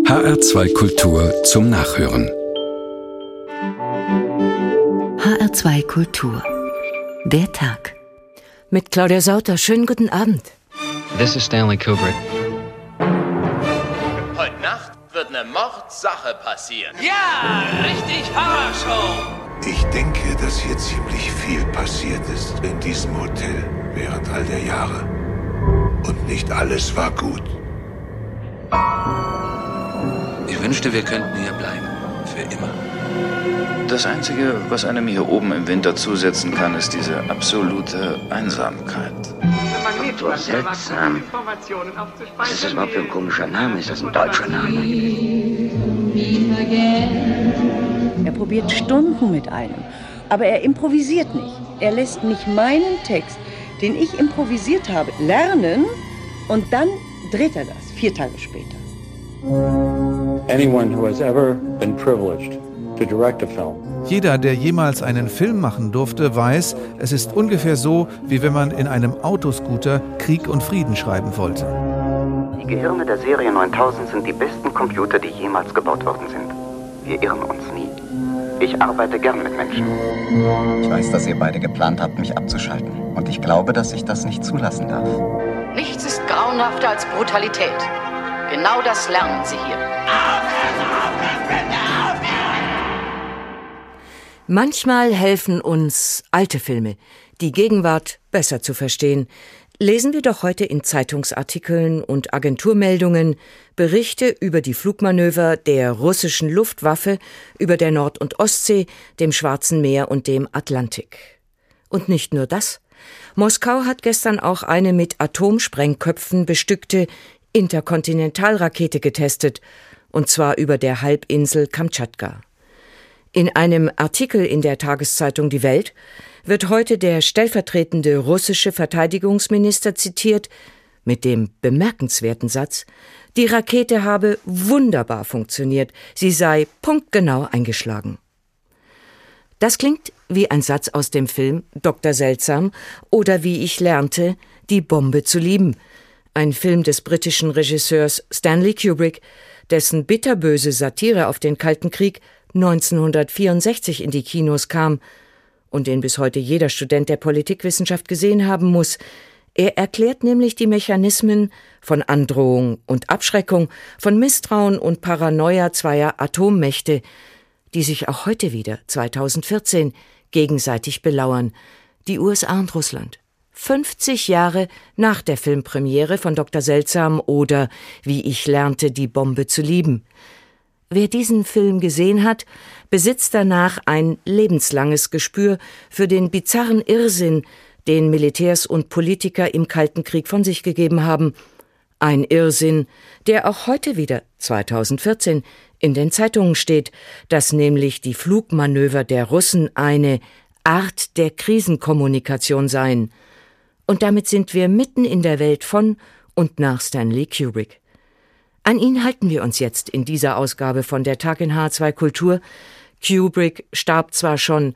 HR2 Kultur zum Nachhören. HR2 Kultur. Der Tag. Mit Claudia Sauter. Schönen guten Abend. This is Stanley Kubrick. Heute Nacht wird eine Mordsache passieren. Ja, richtig Horrorshow. Ich denke, dass hier ziemlich viel passiert ist in diesem Hotel während all der Jahre. Und nicht alles war gut. Ich wünschte, wir könnten hier bleiben. Für immer. Das Einzige, was einem hier oben im Winter zusetzen kann, ist diese absolute Einsamkeit. Etwas seltsam. Was ist das überhaupt für ein komischer Name? Ist das ein deutscher Name? Er probiert Stunden mit einem, aber er improvisiert nicht. Er lässt mich meinen Text, den ich improvisiert habe, lernen und dann dreht er das 4 Tage später. Anyone who has ever been privileged to direct a film. Jeder, der jemals einen Film machen durfte, weiß, es ist ungefähr so, wie wenn man in einem Autoscooter Krieg und Frieden schreiben wollte. Die Gehirne der Serie 9000 sind die besten Computer, die jemals gebaut worden sind. Wir irren uns nie. Ich arbeite gern mit Menschen. Ich weiß, dass ihr beide geplant habt, mich abzuschalten. Und ich glaube, dass ich das nicht zulassen darf. Nichts ist grauenhafter als Brutalität. Genau das lernen Sie hier. Manchmal helfen uns alte Filme, die Gegenwart besser zu verstehen. Lesen wir doch heute in Zeitungsartikeln und Agenturmeldungen Berichte über die Flugmanöver der russischen Luftwaffe über der Nord- und Ostsee, dem Schwarzen Meer und dem Atlantik. Und nicht nur das. Moskau hat gestern auch eine mit Atomsprengköpfen bestückte Interkontinentalrakete getestet, und zwar über der Halbinsel Kamtschatka. In einem Artikel in der Tageszeitung Die Welt wird heute der stellvertretende russische Verteidigungsminister zitiert mit dem bemerkenswerten Satz, die Rakete habe wunderbar funktioniert, sie sei punktgenau eingeschlagen. Das klingt wie ein Satz aus dem Film Dr. Seltsam oder wie ich lernte, die Bombe zu lieben, ein Film des britischen Regisseurs Stanley Kubrick, dessen bitterböse Satire auf den Kalten Krieg 1964 in die Kinos kam und den bis heute jeder Student der Politikwissenschaft gesehen haben muss. Er erklärt nämlich die Mechanismen von Androhung und Abschreckung, von Misstrauen und Paranoia zweier Atommächte, die sich auch heute wieder, 2014, gegenseitig belauern, die USA und Russland. 50 Jahre nach der Filmpremiere von Dr. Seltsam oder Wie ich lernte, die Bombe zu lieben. Wer diesen Film gesehen hat, besitzt danach ein lebenslanges Gespür für den bizarren Irrsinn, den Militärs und Politiker im Kalten Krieg von sich gegeben haben. Ein Irrsinn, der auch heute wieder, 2014, in den Zeitungen steht, dass nämlich die Flugmanöver der Russen eine Art der Krisenkommunikation seien. Und damit sind wir mitten in der Welt von und nach Stanley Kubrick. An ihn halten wir uns jetzt in dieser Ausgabe von Der Tag in HR2 Kultur. Kubrick starb zwar schon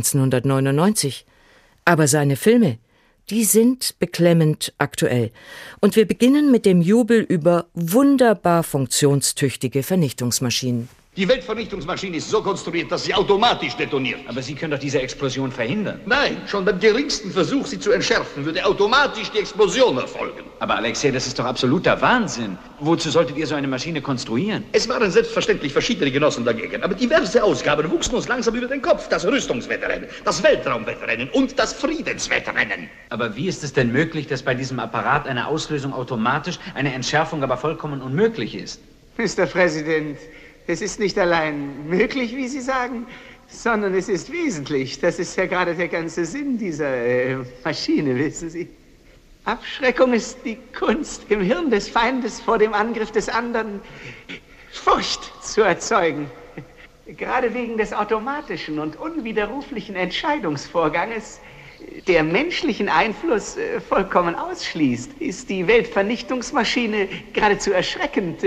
1999, aber seine Filme, die sind beklemmend aktuell. Und wir beginnen mit dem Jubel über wunderbar funktionstüchtige Vernichtungsmaschinen. Die Weltvernichtungsmaschine ist so konstruiert, dass sie automatisch detoniert. Aber Sie können doch diese Explosion verhindern. Nein, schon beim geringsten Versuch, sie zu entschärfen, würde automatisch die Explosion erfolgen. Aber Alexei, das ist doch absoluter Wahnsinn. Wozu solltet ihr so eine Maschine konstruieren? Es waren selbstverständlich verschiedene Genossen dagegen, aber diverse Ausgaben wuchsen uns langsam über den Kopf. Das Rüstungswettrennen, das Weltraumwettrennen und das Friedenswettrennen. Aber wie ist es denn möglich, dass bei diesem Apparat eine Auslösung automatisch, eine Entschärfung aber vollkommen unmöglich ist? Mr. Präsident, es ist nicht allein möglich, wie Sie sagen, sondern es ist wesentlich. Das ist ja gerade der ganze Sinn dieser Maschine, wissen Sie. Abschreckung ist die Kunst, im Hirn des Feindes vor dem Angriff des anderen Furcht zu erzeugen. Gerade wegen des automatischen und unwiderruflichen Entscheidungsvorganges, der menschlichen Einfluss vollkommen ausschließt, ist die Weltvernichtungsmaschine geradezu erschreckend,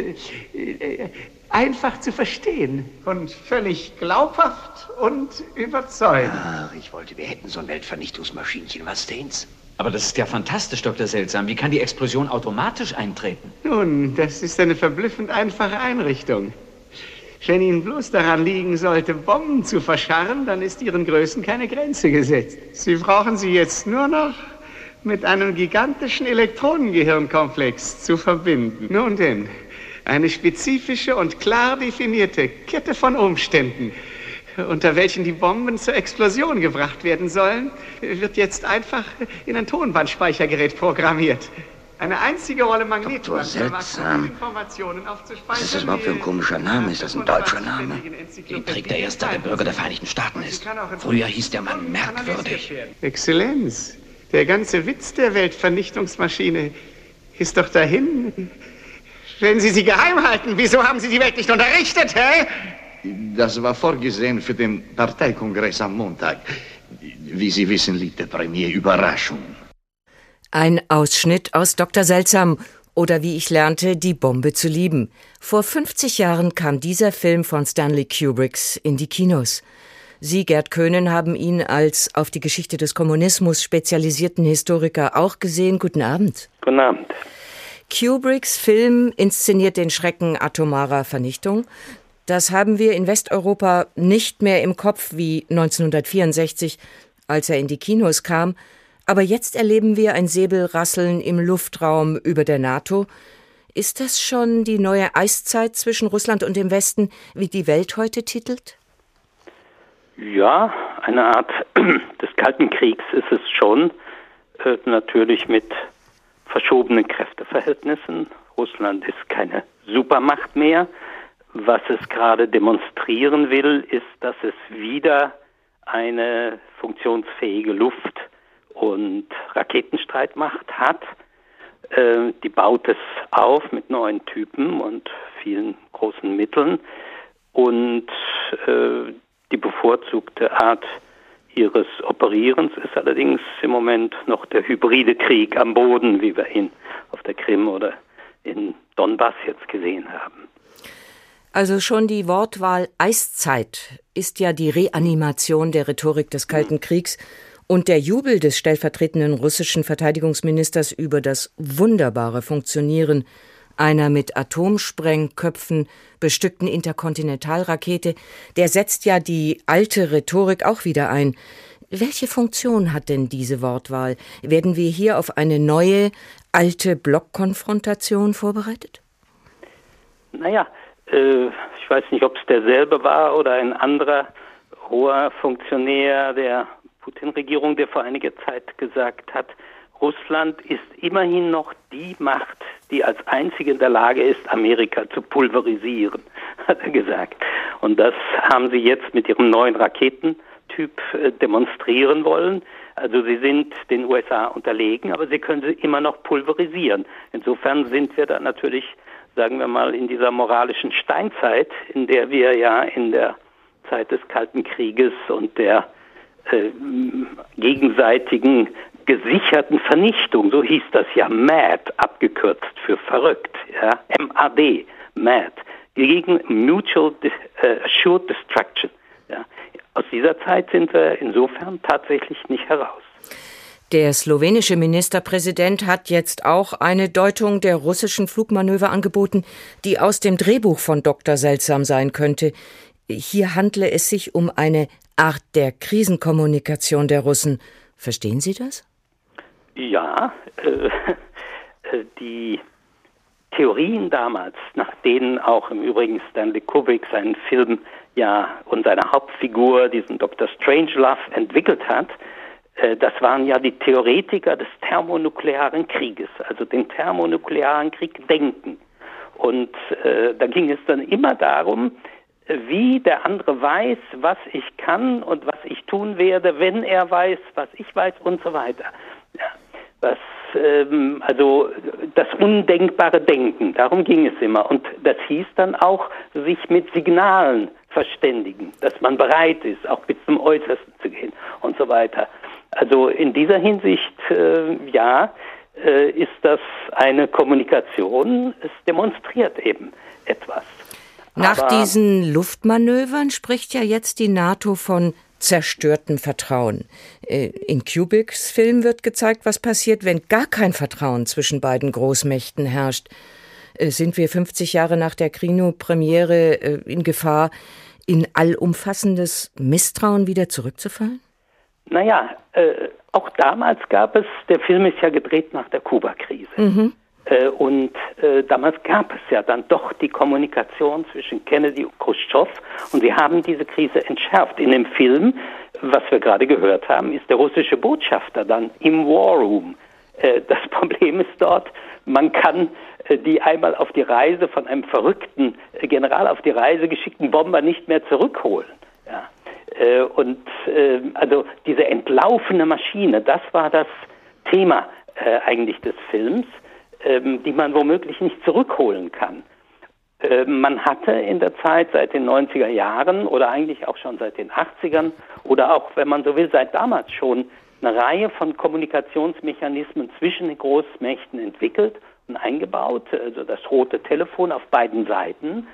einfach zu verstehen und völlig glaubhaft und überzeugend. Ach, ich wollte, wir hätten so ein Weltvernichtungsmaschinchen. Was den's? Aber das ist ja fantastisch, Dr. Seltsam. Wie kann die Explosion automatisch eintreten? Nun, das ist eine verblüffend einfache Einrichtung. Wenn Ihnen bloß daran liegen sollte, Bomben zu verscharren, dann ist Ihren Größen keine Grenze gesetzt. Sie brauchen sie jetzt nur noch mit einem gigantischen Elektronengehirnkomplex zu verbinden. Nun denn, eine spezifische und klar definierte Kette von Umständen, unter welchen die Bomben zur Explosion gebracht werden sollen, wird jetzt einfach in ein Tonbandspeichergerät programmiert. Eine einzige Rolle Magnetband seltsam. Informationen aufzuspeichern. Was ist das überhaupt für ein komischer Name? Ist das ein deutscher Name? Den trägt der Erste, der Bürger der Vereinigten Staaten ist. Früher hieß der Mann merkwürdig. Exzellenz, der ganze Witz der Weltvernichtungsmaschine ist doch dahin. Wenn Sie sie geheim halten, wieso haben Sie die Welt nicht unterrichtet, hä? Das war vorgesehen für den Parteikongress am Montag. Wie Sie wissen, liegt der Premier Überraschung. Ein Ausschnitt aus Dr. Seltsam oder wie ich lernte, die Bombe zu lieben. Vor 50 Jahren kam dieser Film von Stanley Kubrick in die Kinos. Sie, Gerd Köhnen, haben ihn als auf die Geschichte des Kommunismus spezialisierten Historiker auch gesehen. Guten Abend. Guten Abend. Kubricks Film inszeniert den Schrecken atomarer Vernichtung. Das haben wir in Westeuropa nicht mehr im Kopf wie 1964, als er in die Kinos kam. Aber jetzt erleben wir ein Säbelrasseln im Luftraum über der NATO. Ist das schon die neue Eiszeit zwischen Russland und dem Westen, wie die Welt heute titelt? Ja, eine Art des Kalten Kriegs ist es schon. Natürlich mit verschobenen Kräfteverhältnissen. Russland ist keine Supermacht mehr. Was es gerade demonstrieren will, ist, dass es wieder eine funktionsfähige Luft- und Raketenstreitmacht hat. Die baut es auf mit neuen Typen und vielen großen Mitteln. Und die bevorzugte Art ihres Operierens ist allerdings im Moment noch der hybride Krieg am Boden, wie wir ihn auf der Krim oder in Donbass jetzt gesehen haben. Also schon die Wortwahl Eiszeit ist ja die Reanimation der Rhetorik des Kalten Kriegs und der Jubel des stellvertretenden russischen Verteidigungsministers über das wunderbare Funktionieren einer mit Atomsprengköpfen bestückten Interkontinentalrakete, der setzt ja die alte Rhetorik auch wieder ein. Welche Funktion hat denn diese Wortwahl? Werden wir hier auf eine neue, alte Blockkonfrontation vorbereitet? Naja, ich weiß nicht, ob es derselbe war oder ein anderer hoher Funktionär der Putin-Regierung, der vor einiger Zeit gesagt hat, Russland ist immerhin noch die Macht, die als einzige in der Lage ist, Amerika zu pulverisieren, hat er gesagt. Und das haben sie jetzt mit ihrem neuen Raketentyp demonstrieren wollen. Also sie sind den USA unterlegen, aber sie können sie immer noch pulverisieren. Insofern sind wir da natürlich, sagen wir mal, in dieser moralischen Steinzeit, in der wir ja in der Zeit des Kalten Krieges und der gegenseitigen gesicherten Vernichtung, so hieß das ja, MAD, abgekürzt für verrückt, ja, MAD, MAD, gegen Mutual Assured Destruction. Ja. Aus dieser Zeit sind wir insofern tatsächlich nicht heraus. Der slowenische Ministerpräsident hat jetzt auch eine Deutung der russischen Flugmanöver angeboten, die aus dem Drehbuch von Dr. Seltsam sein könnte. Hier handle es sich um eine Art der Krisenkommunikation der Russen. Verstehen Sie das? Ja, die Theorien damals, nach denen auch im Übrigen Stanley Kubrick seinen Film ja und seine Hauptfigur, diesen Dr. Strangelove, entwickelt hat, das waren ja die Theoretiker des thermonuklearen Krieges, also den thermonuklearen Krieg denken. Und da ging es dann immer darum, wie der andere weiß, was ich kann und was ich tun werde, wenn er weiß, was ich weiß und so weiter. Ja, also das undenkbare Denken, darum ging es immer. Und das hieß dann auch, sich mit Signalen verständigen, dass man bereit ist, auch bis zum Äußersten zu gehen und so weiter. Also in dieser Hinsicht, ist das eine Kommunikation, es demonstriert eben etwas. Nach diesen Luftmanövern spricht ja jetzt die NATO von zerstörten Vertrauen. In Kubricks Film wird gezeigt, was passiert, wenn gar kein Vertrauen zwischen beiden Großmächten herrscht. Sind wir 50 Jahre nach der Kino-Premiere in Gefahr, in allumfassendes Misstrauen wieder zurückzufallen? Naja, auch damals gab es, der Film ist ja gedreht nach der Kuba-Krise. Mhm. Und damals gab es ja dann doch die Kommunikation zwischen Kennedy und Khrushchev und sie haben diese Krise entschärft. In dem Film, was wir gerade gehört haben, ist der russische Botschafter dann im War Room. Das Problem ist dort, man kann die einmal auf die Reise von einem verrückten General auf die Reise geschickten Bomber nicht mehr zurückholen. Ja. Also diese entlaufene Maschine, das war das Thema eigentlich des Films, die man womöglich nicht zurückholen kann. Man hatte in der Zeit seit den 90er Jahren oder eigentlich auch schon seit den 80ern oder auch, wenn man so will, seit damals schon eine Reihe von Kommunikationsmechanismen zwischen den Großmächten entwickelt und eingebaut, also das rote Telefon auf beiden Seiten.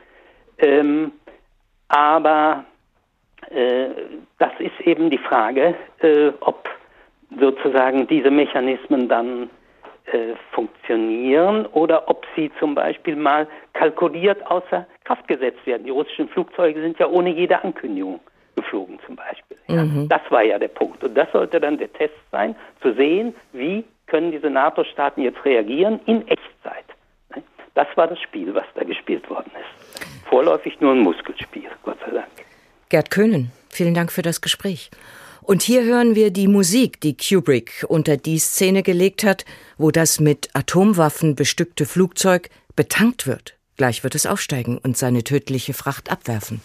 Aber das ist eben die Frage, ob sozusagen diese Mechanismen dann funktionieren oder ob sie zum Beispiel mal kalkuliert außer Kraft gesetzt werden. Die russischen Flugzeuge sind ja ohne jede Ankündigung geflogen zum Beispiel. Ja. Das war ja der Punkt. Und das sollte dann der Test sein, zu sehen, wie können diese NATO-Staaten jetzt reagieren in Echtzeit. Das war das Spiel, was da gespielt worden ist. Vorläufig nur ein Muskelspiel, Gott sei Dank. Gerd Köhnen, vielen Dank für das Gespräch. Und hier hören wir die Musik, die Kubrick unter die Szene gelegt hat, wo das mit Atomwaffen bestückte Flugzeug betankt wird. Gleich wird es aufsteigen und seine tödliche Fracht abwerfen.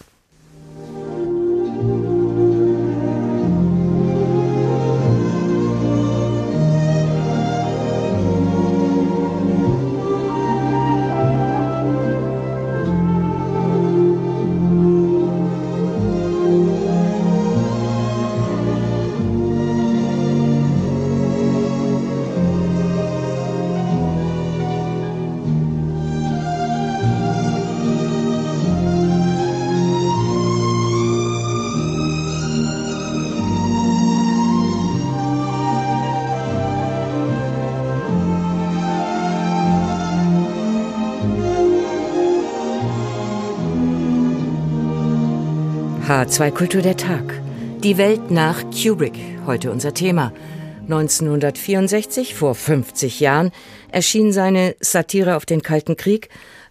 H2 Kultur der Tag. Die Welt nach Kubrick, heute unser Thema. 1964, vor 50 Jahren, erschien seine Satire auf den Kalten Krieg.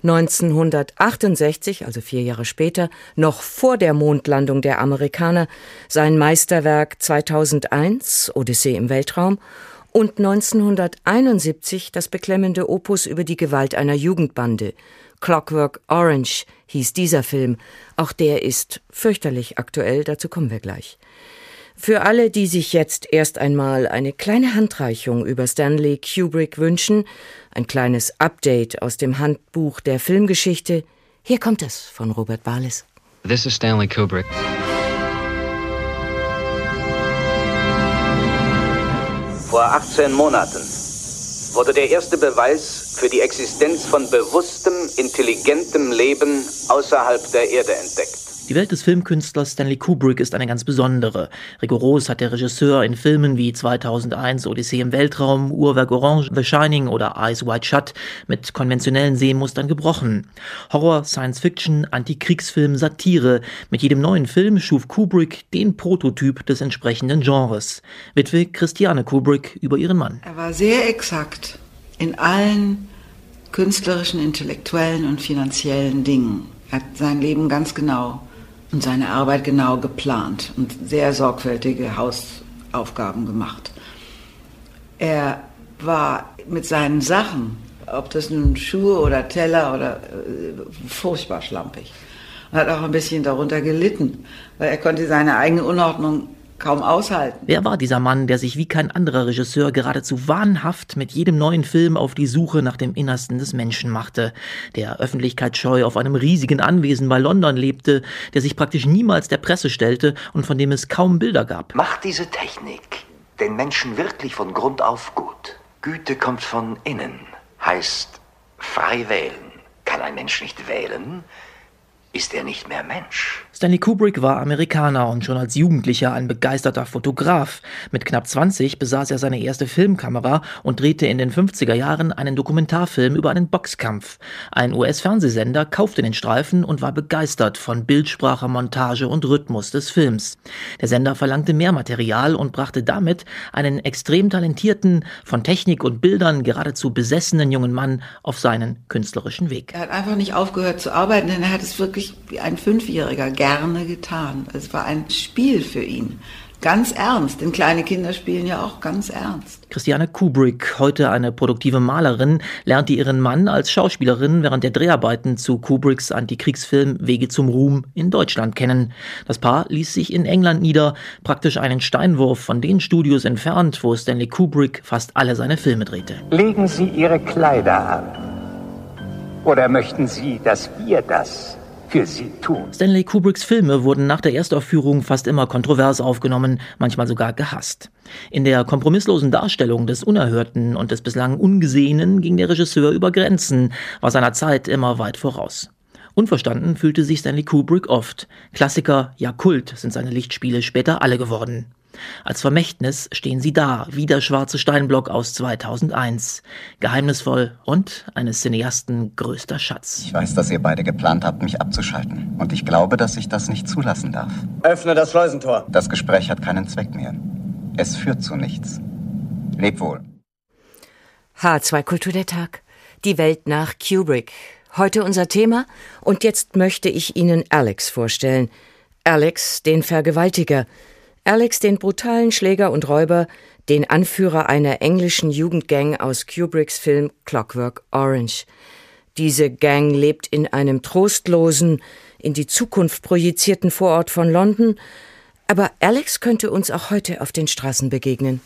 1968, also 4 Jahre später, noch vor der Mondlandung der Amerikaner, sein Meisterwerk 2001, Odyssee im Weltraum. Und 1971 das beklemmende Opus über die Gewalt einer Jugendbande. Clockwork Orange hieß dieser Film. Auch der ist fürchterlich aktuell, dazu kommen wir gleich. Für alle, die sich jetzt erst einmal eine kleine Handreichung über Stanley Kubrick wünschen, ein kleines Update aus dem Handbuch der Filmgeschichte, hier kommt es von Robert Barles. This is Stanley Kubrick. Vor 18 Monaten wurde der erste Beweis für die Existenz von bewusstem, intelligentem Leben außerhalb der Erde entdeckt. Die Welt des Filmkünstlers Stanley Kubrick ist eine ganz besondere. Rigoros hat der Regisseur in Filmen wie 2001 Odyssee im Weltraum, Uhrwerk Orange, The Shining oder Eyes Wide Shut mit konventionellen Sehmustern gebrochen. Horror, Science Fiction, Antikriegsfilm, Satire. Mit jedem neuen Film schuf Kubrick den Prototyp des entsprechenden Genres. Witwe Christiane Kubrick über ihren Mann. Er war sehr exakt in allen künstlerischen, intellektuellen und finanziellen Dingen. Er hat sein Leben ganz genau und seine Arbeit genau geplant und sehr sorgfältige Hausaufgaben gemacht. Er war mit seinen Sachen, ob das nun Schuhe oder Teller oder furchtbar schlampig, und hat auch ein bisschen darunter gelitten, weil er konnte seine eigene Unordnung kaum aushalten. Wer war dieser Mann, der sich wie kein anderer Regisseur geradezu wahnhaft mit jedem neuen Film auf die Suche nach dem Innersten des Menschen machte, der öffentlichkeitsscheu auf einem riesigen Anwesen bei London lebte, der sich praktisch niemals der Presse stellte und von dem es kaum Bilder gab? Macht diese Technik den Menschen wirklich von Grund auf gut? Güte kommt von innen, heißt frei wählen. Kann ein Mensch nicht wählen, ist er nicht mehr Mensch. Stanley Kubrick war Amerikaner und schon als Jugendlicher ein begeisterter Fotograf. Mit knapp 20 besaß er seine erste Filmkamera und drehte in den 50er Jahren einen Dokumentarfilm über einen Boxkampf. Ein US-Fernsehsender kaufte den Streifen und war begeistert von Bildsprache, Montage und Rhythmus des Films. Der Sender verlangte mehr Material und brachte damit einen extrem talentierten, von Technik und Bildern geradezu besessenen jungen Mann auf seinen künstlerischen Weg. Er hat einfach nicht aufgehört zu arbeiten, denn er hat es wirklich wie ein 5-Jähriger gerne getan. Es war ein Spiel für ihn. Ganz ernst, denn kleine Kinder spielen ja auch ganz ernst. Christiane Kubrick, heute eine produktive Malerin, lernte ihren Mann als Schauspielerin während der Dreharbeiten zu Kubricks Antikriegsfilm Wege zum Ruhm in Deutschland kennen. Das Paar ließ sich in England nieder, praktisch einen Steinwurf von den Studios entfernt, wo Stanley Kubrick fast alle seine Filme drehte. Legen Sie Ihre Kleider an. Oder möchten Sie, dass wir das für Sie tun? Stanley Kubricks Filme wurden nach der Erstaufführung fast immer kontrovers aufgenommen, manchmal sogar gehasst. In der kompromisslosen Darstellung des Unerhörten und des bislang Ungesehenen ging der Regisseur über Grenzen, war seiner Zeit immer weit voraus. Unverstanden fühlte sich Stanley Kubrick oft. Klassiker, ja Kult, sind seine Lichtspiele später alle geworden. Als Vermächtnis stehen sie da, wie der schwarze Steinblock aus 2001. Geheimnisvoll und eines Cineasten größter Schatz. Ich weiß, dass ihr beide geplant habt, mich abzuschalten. Und ich glaube, dass ich das nicht zulassen darf. Öffne das Schleusentor. Das Gespräch hat keinen Zweck mehr. Es führt zu nichts. Leb wohl. H2 Kultur der Tag. Die Welt nach Kubrick. Heute unser Thema. Und jetzt möchte ich Ihnen Alex vorstellen. Alex, den Vergewaltiger. Alex, den brutalen Schläger und Räuber, den Anführer einer englischen Jugendgang aus Kubricks Film Clockwork Orange. Diese Gang lebt in einem trostlosen, in die Zukunft projizierten Vorort von London, aber Alex könnte uns auch heute auf den Straßen begegnen.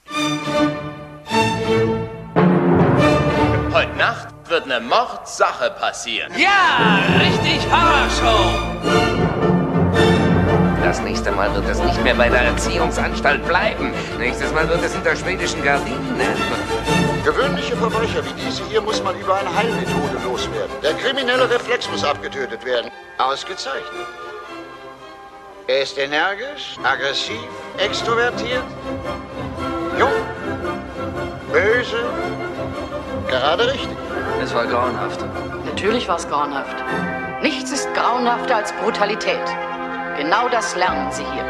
Heute Nacht wird eine Mordsache passieren. Ja, richtig Horrorshow! Das nächste Mal wird es nicht mehr bei der Erziehungsanstalt bleiben. Nächstes Mal wird es hinter schwedischen Gardinen enden. Gewöhnliche Verbrecher wie diese hier muss man über eine Heilmethode loswerden. Der kriminelle Reflex muss abgetötet werden. Ausgezeichnet. Er ist energisch, aggressiv, extrovertiert, jung, böse, gerade richtig. Es war grauenhaft. Natürlich war es grauenhaft. Nichts ist grauenhafter als Brutalität. Genau das lernen Sie hier.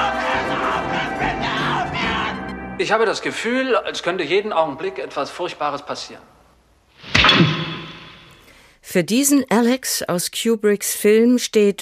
Ich habe das Gefühl, als könnte jeden Augenblick etwas Furchtbares passieren. Für diesen Alex aus Kubricks Film steht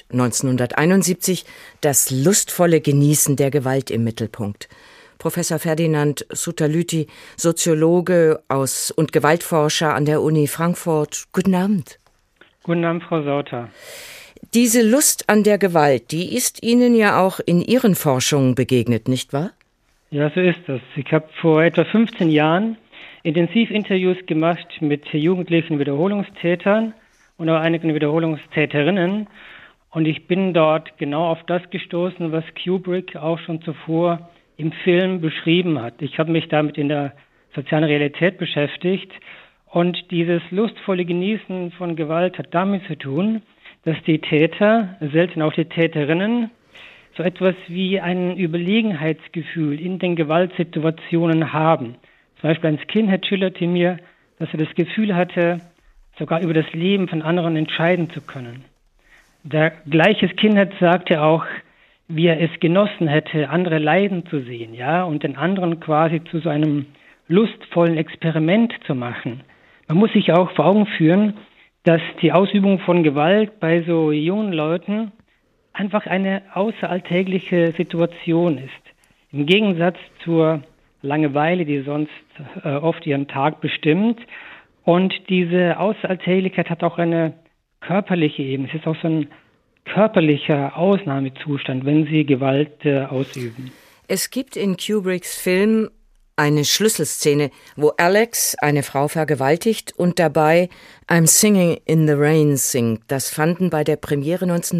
1971 das lustvolle Genießen der Gewalt im Mittelpunkt. Professor Ferdinand Sutterlüti, Soziologe und Gewaltforscher an der Uni Frankfurt. Guten Abend. Guten Abend, Frau Sauter. Diese Lust an der Gewalt, die ist Ihnen ja auch in Ihren Forschungen begegnet, nicht wahr? Ja, so ist das. Ich habe vor etwa 15 Jahren Intensivinterviews gemacht mit jugendlichen Wiederholungstätern und auch einigen Wiederholungstäterinnen. Und ich bin dort genau auf das gestoßen, was Kubrick auch schon zuvor im Film beschrieben hat. Ich habe mich damit in der sozialen Realität beschäftigt. Und dieses lustvolle Genießen von Gewalt hat damit zu tun, dass die Täter, selten auch die Täterinnen, so etwas wie ein Überlegenheitsgefühl in den Gewaltsituationen haben. Zum Beispiel ein Skinhead schilderte mir, dass er das Gefühl hatte, sogar über das Leben von anderen entscheiden zu können. Der gleiche Skinhead sagte auch, wie er es genossen hätte, andere leiden zu sehen, ja, und den anderen quasi zu so einem lustvollen Experiment zu machen. Man muss sich auch vor Augen führen, dass die Ausübung von Gewalt bei so jungen Leuten einfach eine außeralltägliche Situation ist. Im Gegensatz zur Langeweile, die sonst oft ihren Tag bestimmt. Und diese Außeralltäglichkeit hat auch eine körperliche Ebene. Es ist auch so ein körperlicher Ausnahmezustand, wenn sie Gewalt ausüben. Es gibt in Kubricks Film eine Schlüsselszene, wo Alex eine Frau vergewaltigt und dabei I'm Singing in the Rain singt. Das fanden bei der Premiere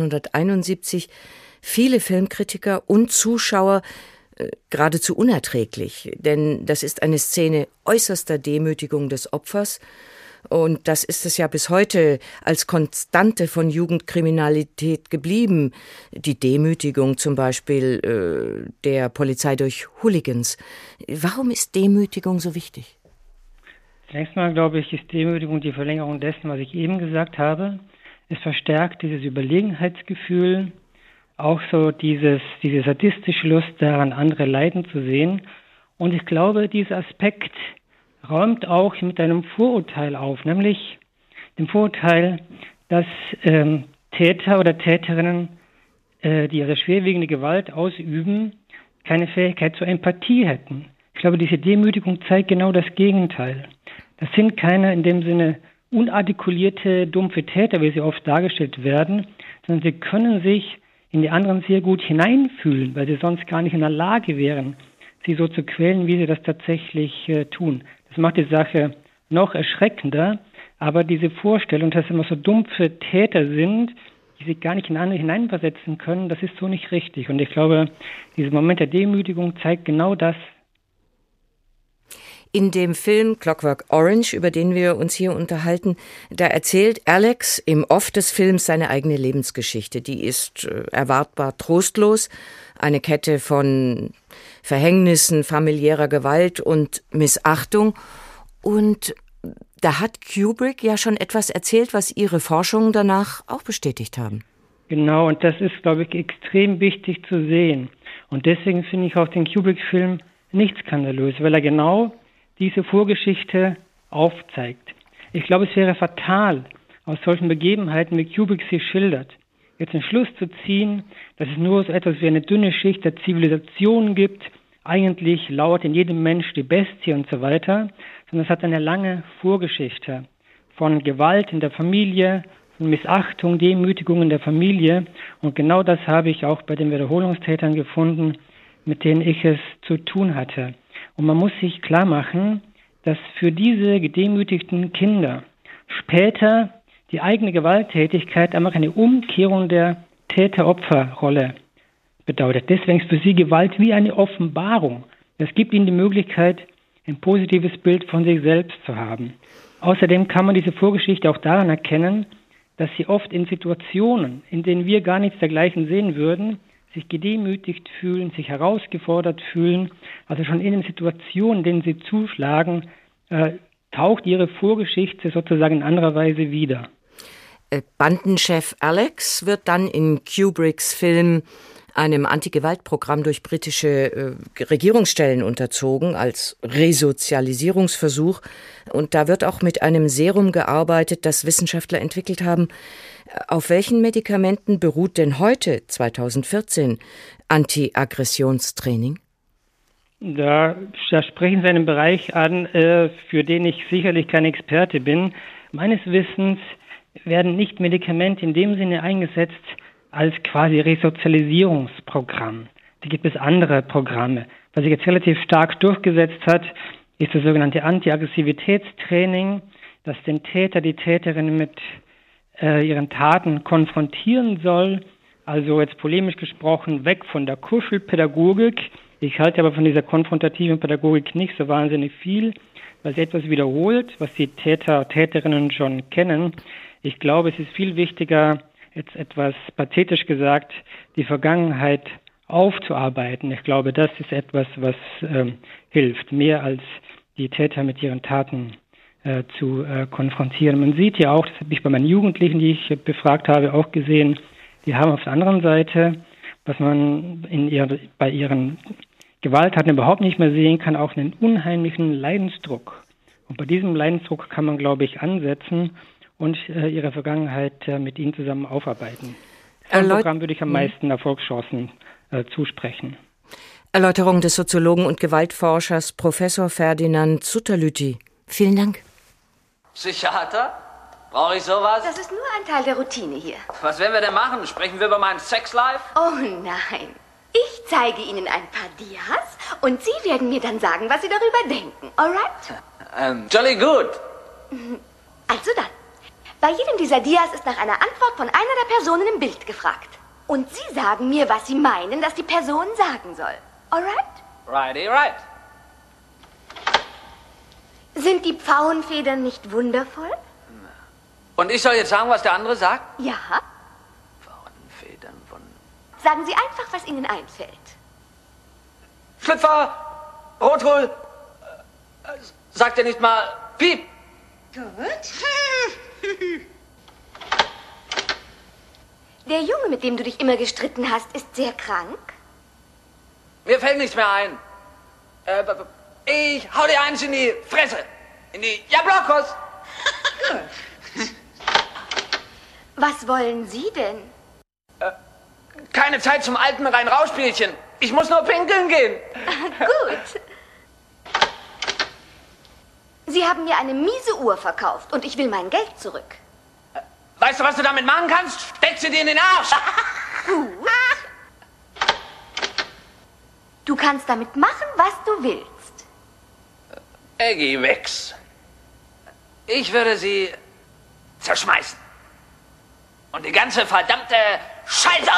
1971 viele Filmkritiker und Zuschauer geradezu unerträglich, denn das ist eine Szene äußerster Demütigung des Opfers Und das ist es ja bis heute als Konstante von Jugendkriminalität geblieben. Die Demütigung zum Beispiel der Polizei durch Hooligans. Warum ist Demütigung so wichtig? Zunächst mal, glaube ich, ist Demütigung die Verlängerung dessen, was ich eben gesagt habe. Es verstärkt dieses Überlegenheitsgefühl, auch so diese sadistische Lust daran, andere leiden zu sehen. Und ich glaube, dieser Aspekt räumt auch mit einem Vorurteil auf, nämlich dem Vorurteil, dass Täter oder Täterinnen, die also schwerwiegende Gewalt ausüben, keine Fähigkeit zur Empathie hätten. Ich glaube, diese Demütigung zeigt genau das Gegenteil. Das sind keine in dem Sinne unartikulierte, dumpfe Täter, wie sie oft dargestellt werden, sondern sie können sich in die anderen sehr gut hineinfühlen, weil sie sonst gar nicht in der Lage wären, sie so zu quälen, wie sie das tatsächlich tun. Das macht die Sache noch erschreckender, aber diese Vorstellung, dass immer so dumpfe Täter sind, die sich gar nicht in andere hineinversetzen können, das ist so nicht richtig. Und ich glaube, dieser Moment der Demütigung zeigt genau das. In dem Film Clockwork Orange, über den wir uns hier unterhalten, da erzählt Alex im Off des Films seine eigene Lebensgeschichte. Die ist erwartbar trostlos. Eine Kette von Verhängnissen, familiärer Gewalt und Missachtung. Und da hat Kubrick ja schon etwas erzählt, was Ihre Forschungen danach auch bestätigt haben. Genau, und das ist, glaube ich, extrem wichtig zu sehen. Und deswegen finde ich auch den Kubrick-Film nicht skandalös, weil er genau diese Vorgeschichte aufzeigt. Ich glaube, es wäre fatal, aus solchen Begebenheiten, wie Kubrick sie schildert, jetzt den Schluss zu ziehen, dass es nur so etwas wie eine dünne Schicht der Zivilisation gibt, eigentlich lauert in jedem Mensch die Bestie und so weiter, sondern es hat eine lange Vorgeschichte von Gewalt in der Familie, von Missachtung, Demütigung in der Familie. Und genau das habe ich auch bei den Wiederholungstätern gefunden, mit denen ich es zu tun hatte. Und man muss sich klar machen, dass für diese gedemütigten Kinder später die eigene Gewalttätigkeit einfach eine Umkehrung der Täter-Opfer-Rolle bedeutet. Deswegen ist für sie Gewalt wie eine Offenbarung. Es gibt ihnen die Möglichkeit, ein positives Bild von sich selbst zu haben. Außerdem kann man diese Vorgeschichte auch daran erkennen, dass sie oft in Situationen, in denen wir gar nichts dergleichen sehen würden, sich gedemütigt fühlen, sich herausgefordert fühlen. Also schon in den Situationen, in denen sie zuschlagen, taucht ihre Vorgeschichte sozusagen in anderer Weise wieder. Bandenchef Alex wird dann in Kubricks Film einem Antigewaltprogramm durch britische Regierungsstellen unterzogen als Resozialisierungsversuch. Und da wird auch mit einem Serum gearbeitet, das Wissenschaftler entwickelt haben. Auf welchen Medikamenten beruht denn heute, 2014, Anti-Aggressionstraining? Da sprechen Sie einen Bereich an, für den ich sicherlich kein Experte bin. Meines Wissens werden nicht Medikamente in dem Sinne eingesetzt als quasi Resozialisierungsprogramm. Da gibt es andere Programme. Was sich jetzt relativ stark durchgesetzt hat, ist das sogenannte Anti-Aggressivitätstraining, das den Täter, die Täterin mit ihren Taten konfrontieren soll. Also jetzt polemisch gesprochen, weg von der Kuschelpädagogik. Ich halte aber von dieser konfrontativen Pädagogik nicht so wahnsinnig viel, weil sie etwas wiederholt, was die Täter, Täterinnen schon kennen. Ich glaube, es ist viel wichtiger, jetzt etwas pathetisch gesagt, die Vergangenheit aufzuarbeiten. Ich glaube, das ist etwas, was hilft, mehr als die Täter mit ihren Taten zu konfrontieren. Man sieht ja auch, das habe ich bei meinen Jugendlichen, die ich befragt habe, auch gesehen, die haben auf der anderen Seite, was man bei ihren Gewalttaten überhaupt nicht mehr sehen kann, auch einen unheimlichen Leidensdruck. Und bei diesem Leidensdruck kann man, glaube ich, ansetzen und ihre Vergangenheit mit ihnen zusammen aufarbeiten. Dem Programm würde ich am meisten Erfolgschancen zusprechen. Erläuterung des Soziologen und Gewaltforschers Professor Ferdinand Zutterlütti. Vielen Dank. Psychiater? Brauche ich sowas? Das ist nur ein Teil der Routine hier. Was werden wir denn machen? Sprechen wir über mein Sexlife? Oh nein. Ich zeige Ihnen ein paar Dias und Sie werden mir dann sagen, was Sie darüber denken. Alright? Jolly good. Also dann. Bei jedem dieser Dias ist nach einer Antwort von einer der Personen im Bild gefragt. Und Sie sagen mir, was Sie meinen, dass die Person sagen soll. Alright? Righty, right. Sind die Pfauenfedern nicht wundervoll? Und ich soll jetzt sagen, was der andere sagt? Ja. Pfauenfedern von... Sagen Sie einfach, was Ihnen einfällt. Schlüpfer, Rotkohl, sagt er nicht mal Piep? Gut. Der Junge, mit dem du dich immer gestritten hast, ist sehr krank? Mir fällt nichts mehr ein. Ich hau dir eins in die Fresse. In die Jablockos. Was wollen Sie denn? Keine Zeit zum alten Rein-Raus-Spielchen. Ich muss nur pinkeln gehen. Gut. Sie haben mir eine miese Uhr verkauft und ich will mein Geld zurück. Weißt du, was du damit machen kannst? Steck sie dir in den Arsch. Gut. Du kannst damit machen, was du willst. Eggy Wex. Ich würde sie zerschmeißen. Und die ganze verdammte Scheiße...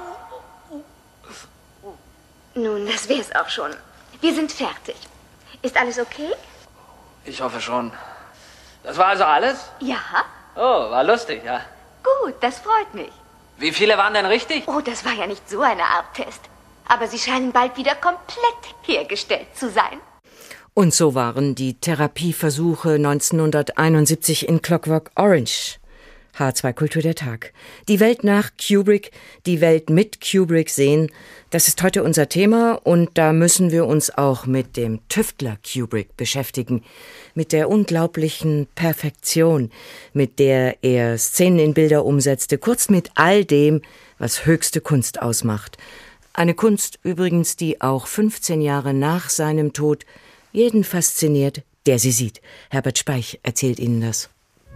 Nun, das wär's auch schon. Wir sind fertig. Ist alles okay? Ich hoffe schon. Das war also alles? Ja. Oh, war lustig, ja. Gut, das freut mich. Wie viele waren denn richtig? Oh, das war ja nicht so eine Art Test. Aber sie scheinen bald wieder komplett hergestellt zu sein. Und so waren die Therapieversuche 1971 in Clockwork Orange. H2 Kultur der Tag. Die Welt nach Kubrick, die Welt mit Kubrick sehen, das ist heute unser Thema und da müssen wir uns auch mit dem Tüftler Kubrick beschäftigen. Mit der unglaublichen Perfektion, mit der er Szenen in Bilder umsetzte, kurz mit all dem, was höchste Kunst ausmacht. Eine Kunst übrigens, die auch 15 Jahre nach seinem Tod jeden fasziniert, der sie sieht. Herbert Speich erzählt Ihnen das.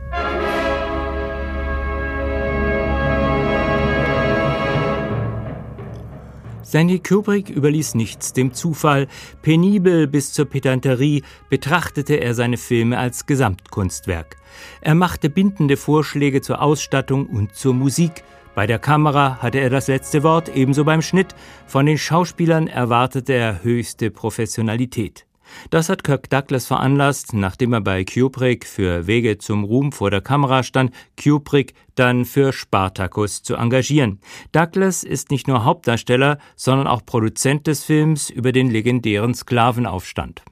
Stanley Kubrick überließ nichts dem Zufall. Penibel bis zur Pedanterie betrachtete er seine Filme als Gesamtkunstwerk. Er machte bindende Vorschläge zur Ausstattung und zur Musik. Bei der Kamera hatte er das letzte Wort, ebenso beim Schnitt. Von den Schauspielern erwartete er höchste Professionalität. Das hat Kirk Douglas veranlasst, nachdem er bei Kubrick für Wege zum Ruhm vor der Kamera stand, Kubrick dann für Spartacus zu engagieren. Douglas ist nicht nur Hauptdarsteller, sondern auch Produzent des Films über den legendären Sklavenaufstand.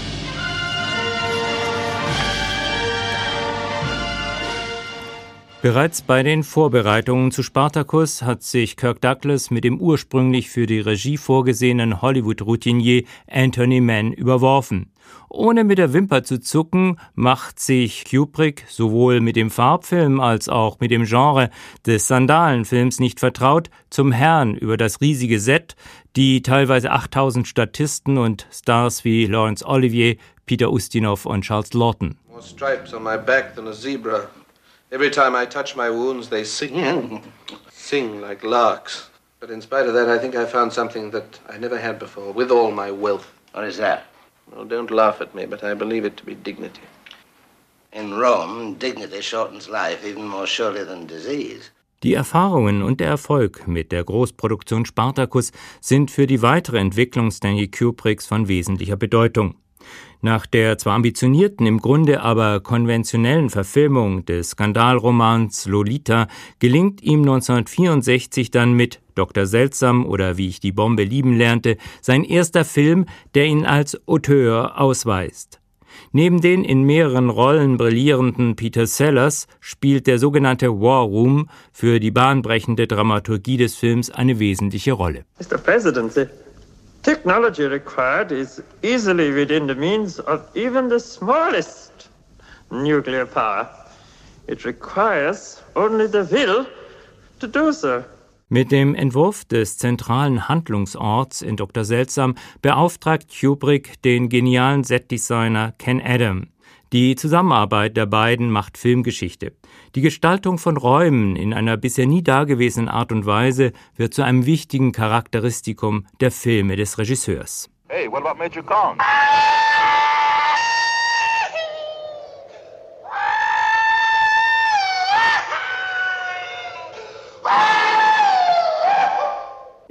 Bereits bei den Vorbereitungen zu Spartacus hat sich Kirk Douglas mit dem ursprünglich für die Regie vorgesehenen Hollywood-Routinier Anthony Mann überworfen. Ohne mit der Wimper zu zucken, macht sich Kubrick sowohl mit dem Farbfilm als auch mit dem Genre des Sandalenfilms nicht vertraut, zum Herrn über das riesige Set, die teilweise 8000 Statisten und Stars wie Laurence Olivier, Peter Ustinov und Charles Lawton. More stripes on my back than a zebra. Every time I touch my wounds, they sing like larks. But in spite of that, I think I found something that I never had before, with all my wealth. What is that? Well, don't laugh at me, but I believe it to be dignity. In Rome, dignity shortens life even more surely than disease. Die Erfahrungen und der Erfolg mit der Großproduktion Spartacus sind für die weitere Entwicklung Stanley Kubricks von wesentlicher Bedeutung. Nach der zwar ambitionierten, im Grunde aber konventionellen Verfilmung des Skandalromans Lolita gelingt ihm 1964 dann mit Dr. Seltsam oder Wie ich die Bombe lieben lernte sein erster Film, der ihn als Auteur ausweist. Neben den in mehreren Rollen brillierenden Peter Sellers spielt der sogenannte War Room für die bahnbrechende Dramaturgie des Films eine wesentliche Rolle. Mr. President, the technology required is easily within the means of even the smallest nuclear power. It requires only the will to do so. Mit dem Entwurf des zentralen Handlungsorts in Dr. Seltsam beauftragt Kubrick den genialen Setdesigner Ken Adam. Die Zusammenarbeit der beiden macht Filmgeschichte. Die Gestaltung von Räumen in einer bisher nie dagewesenen Art und Weise wird zu einem wichtigen Charakteristikum der Filme des Regisseurs. Hey, what about Major Kong?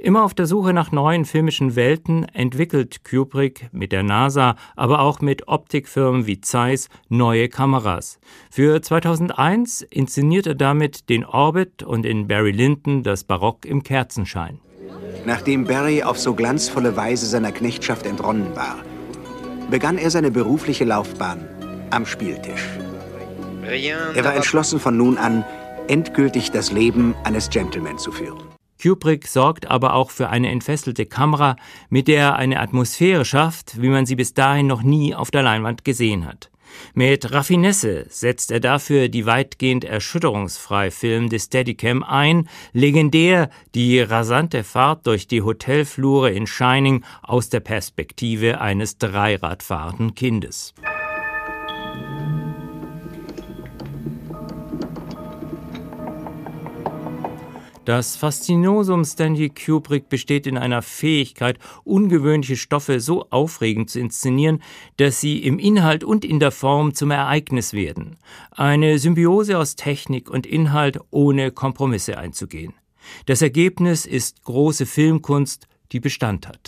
Immer auf der Suche nach neuen filmischen Welten entwickelt Kubrick mit der NASA, aber auch mit Optikfirmen wie Zeiss neue Kameras. Für 2001 inszeniert er damit den Orbit und in Barry Lyndon das Barock im Kerzenschein. Nachdem Barry auf so glanzvolle Weise seiner Knechtschaft entronnen war, begann er seine berufliche Laufbahn am Spieltisch. Er war entschlossen, von nun an endgültig das Leben eines Gentleman zu führen. Kubrick sorgt aber auch für eine entfesselte Kamera, mit der er eine Atmosphäre schafft, wie man sie bis dahin noch nie auf der Leinwand gesehen hat. Mit Raffinesse setzt er dafür die weitgehend erschütterungsfreie Film des Steadicam ein, legendär die rasante Fahrt durch die Hotelflure in Shining aus der Perspektive eines Dreiradfahrenden Kindes. Das Faszinosum Stanley Kubrick besteht in einer Fähigkeit, ungewöhnliche Stoffe so aufregend zu inszenieren, dass sie im Inhalt und in der Form zum Ereignis werden. Eine Symbiose aus Technik und Inhalt, ohne Kompromisse einzugehen. Das Ergebnis ist große Filmkunst, die Bestand hat.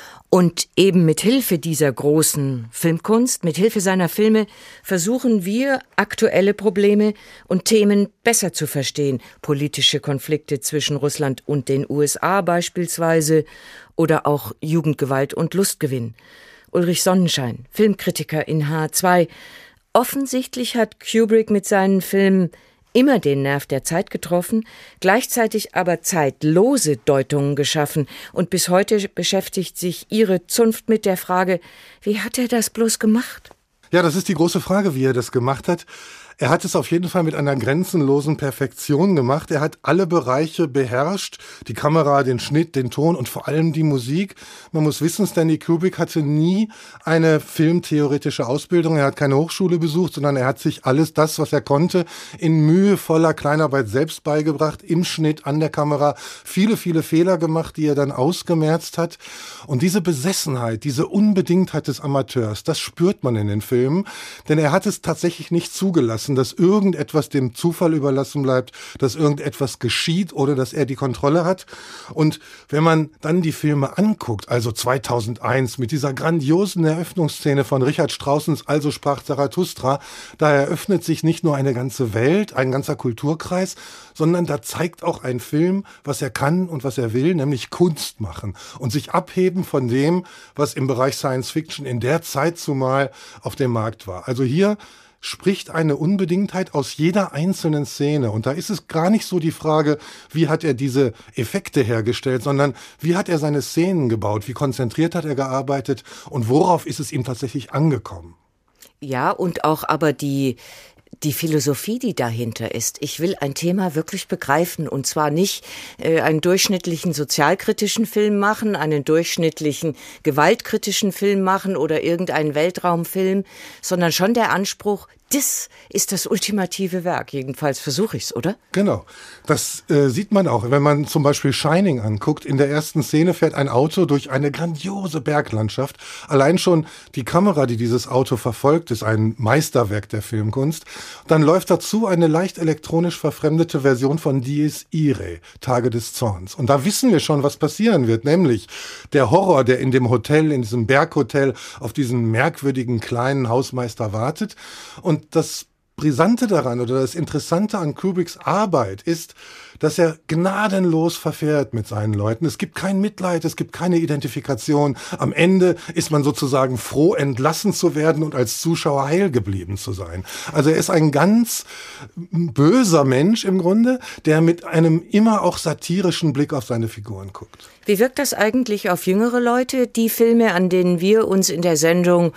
Und eben mit Hilfe dieser großen Filmkunst, mit Hilfe seiner Filme, versuchen wir, aktuelle Probleme und Themen besser zu verstehen. Politische Konflikte zwischen Russland und den USA beispielsweise oder auch Jugendgewalt und Lustgewinn. Ulrich Sonnenschein, Filmkritiker in H2. Offensichtlich hat Kubrick mit seinen Filmen immer den Nerv der Zeit getroffen, gleichzeitig aber zeitlose Deutungen geschaffen. Und bis heute beschäftigt sich Ihre Zunft mit der Frage, wie hat er das bloß gemacht? Ja, das ist die große Frage, wie er das gemacht hat. Er hat es auf jeden Fall mit einer grenzenlosen Perfektion gemacht. Er hat alle Bereiche beherrscht. Die Kamera, den Schnitt, den Ton und vor allem die Musik. Man muss wissen, Stanley Kubrick hatte nie eine filmtheoretische Ausbildung. Er hat keine Hochschule besucht, sondern er hat sich alles das, was er konnte, in mühevoller Kleinarbeit selbst beigebracht. Im Schnitt, an der Kamera. Viele, viele Fehler gemacht, die er dann ausgemerzt hat. Und diese Besessenheit, diese Unbedingtheit des Amateurs, das spürt man in den Filmen. Denn er hat es tatsächlich nicht zugelassen, dass irgendetwas dem Zufall überlassen bleibt, dass irgendetwas geschieht oder dass er die Kontrolle hat. Und wenn man dann die Filme anguckt, also 2001 mit dieser grandiosen Eröffnungsszene von Richard Straussens Also sprach Zarathustra, da eröffnet sich nicht nur eine ganze Welt, ein ganzer Kulturkreis, sondern da zeigt auch ein Film, was er kann und was er will, nämlich Kunst machen und sich abheben von dem, was im Bereich Science Fiction in der Zeit zumal auf dem Markt war. Also hier spricht eine Unbedingtheit aus jeder einzelnen Szene. Und da ist es gar nicht so die Frage, wie hat er diese Effekte hergestellt, sondern wie hat er seine Szenen gebaut, wie konzentriert hat er gearbeitet und worauf ist es ihm tatsächlich angekommen. Ja, und auch aber die Philosophie, die dahinter ist. Ich will ein Thema wirklich begreifen und zwar nicht einen durchschnittlichen sozialkritischen Film machen, einen durchschnittlichen gewaltkritischen Film machen oder irgendeinen Weltraumfilm, sondern schon der Anspruch, das ist das ultimative Werk. Jedenfalls versuche ich es, oder? Genau. Das sieht man auch, wenn man zum Beispiel Shining anguckt. In der ersten Szene fährt ein Auto durch eine grandiose Berglandschaft. Allein schon die Kamera, die dieses Auto verfolgt, ist ein Meisterwerk der Filmkunst. Dann läuft dazu eine leicht elektronisch verfremdete Version von Dies Irae, Tage des Zorns. Und da wissen wir schon, was passieren wird, nämlich der Horror, der in dem Hotel, in diesem Berghotel auf diesen merkwürdigen kleinen Hausmeister wartet. Und das Brisante daran oder das Interessante an Kubricks Arbeit ist, dass er gnadenlos verfährt mit seinen Leuten. Es gibt kein Mitleid, es gibt keine Identifikation. Am Ende ist man sozusagen froh, entlassen zu werden und als Zuschauer heil geblieben zu sein. Also er ist ein ganz böser Mensch im Grunde, der mit einem immer auch satirischen Blick auf seine Figuren guckt. Wie wirkt das eigentlich auf jüngere Leute? Die Filme, an denen wir uns in der Sendung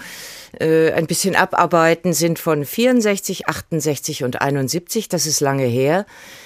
ein bisschen abarbeiten, sind von 64, 68 und 71. Das ist lange her.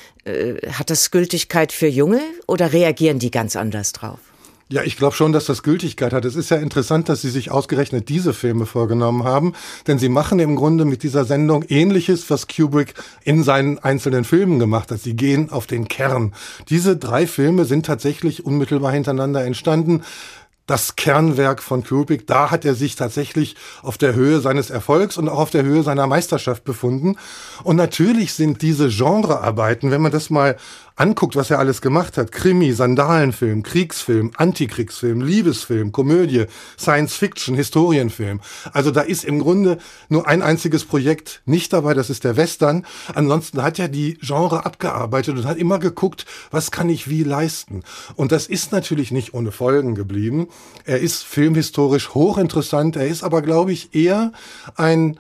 Hat das Gültigkeit für Junge oder reagieren die ganz anders drauf? Ja, ich glaube schon, dass das Gültigkeit hat. Es ist ja interessant, dass Sie sich ausgerechnet diese Filme vorgenommen haben, denn Sie machen im Grunde mit dieser Sendung Ähnliches, was Kubrick in seinen einzelnen Filmen gemacht hat. Sie gehen auf den Kern. Diese 3 Filme sind tatsächlich unmittelbar hintereinander entstanden. Das Kernwerk von Kubrick, da hat er sich tatsächlich auf der Höhe seines Erfolgs und auch auf der Höhe seiner Meisterschaft befunden. Und natürlich sind diese Genrearbeiten, wenn man das mal anguckt, was er alles gemacht hat, Krimi, Sandalenfilm, Kriegsfilm, Antikriegsfilm, Liebesfilm, Komödie, Science-Fiction, Historienfilm. Also da ist im Grunde nur ein einziges Projekt nicht dabei, das ist der Western. Ansonsten hat er die Genre abgearbeitet und hat immer geguckt, was kann ich wie leisten. Und das ist natürlich nicht ohne Folgen geblieben. Er ist filmhistorisch hochinteressant, er ist aber, glaube ich, eher ein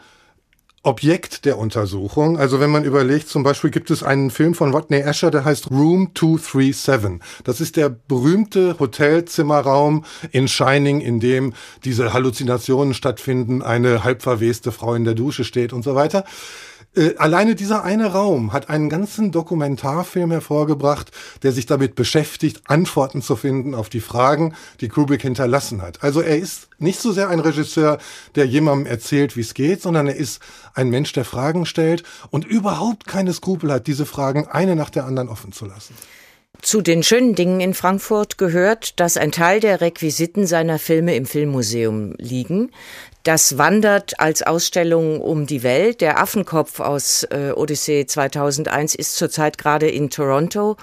Objekt der Untersuchung. Also wenn man überlegt, zum Beispiel gibt es einen Film von Rodney Asher, der heißt Room 237. Das ist der berühmte Hotelzimmerraum in Shining, in dem diese Halluzinationen stattfinden, eine halbverweste Frau in der Dusche steht und so weiter. Alleine dieser eine Raum hat einen ganzen Dokumentarfilm hervorgebracht, der sich damit beschäftigt, Antworten zu finden auf die Fragen, die Kubrick hinterlassen hat. Also er ist nicht so sehr ein Regisseur, der jemandem erzählt, wie es geht, sondern er ist ein Mensch, der Fragen stellt und überhaupt keine Skrupel hat, diese Fragen eine nach der anderen offen zu lassen. Zu den schönen Dingen in Frankfurt gehört, dass ein Teil der Requisiten seiner Filme im Filmmuseum liegen. Das wandert als Ausstellung um die Welt. Der Affenkopf aus Odyssee 2001 ist zurzeit gerade in Toronto.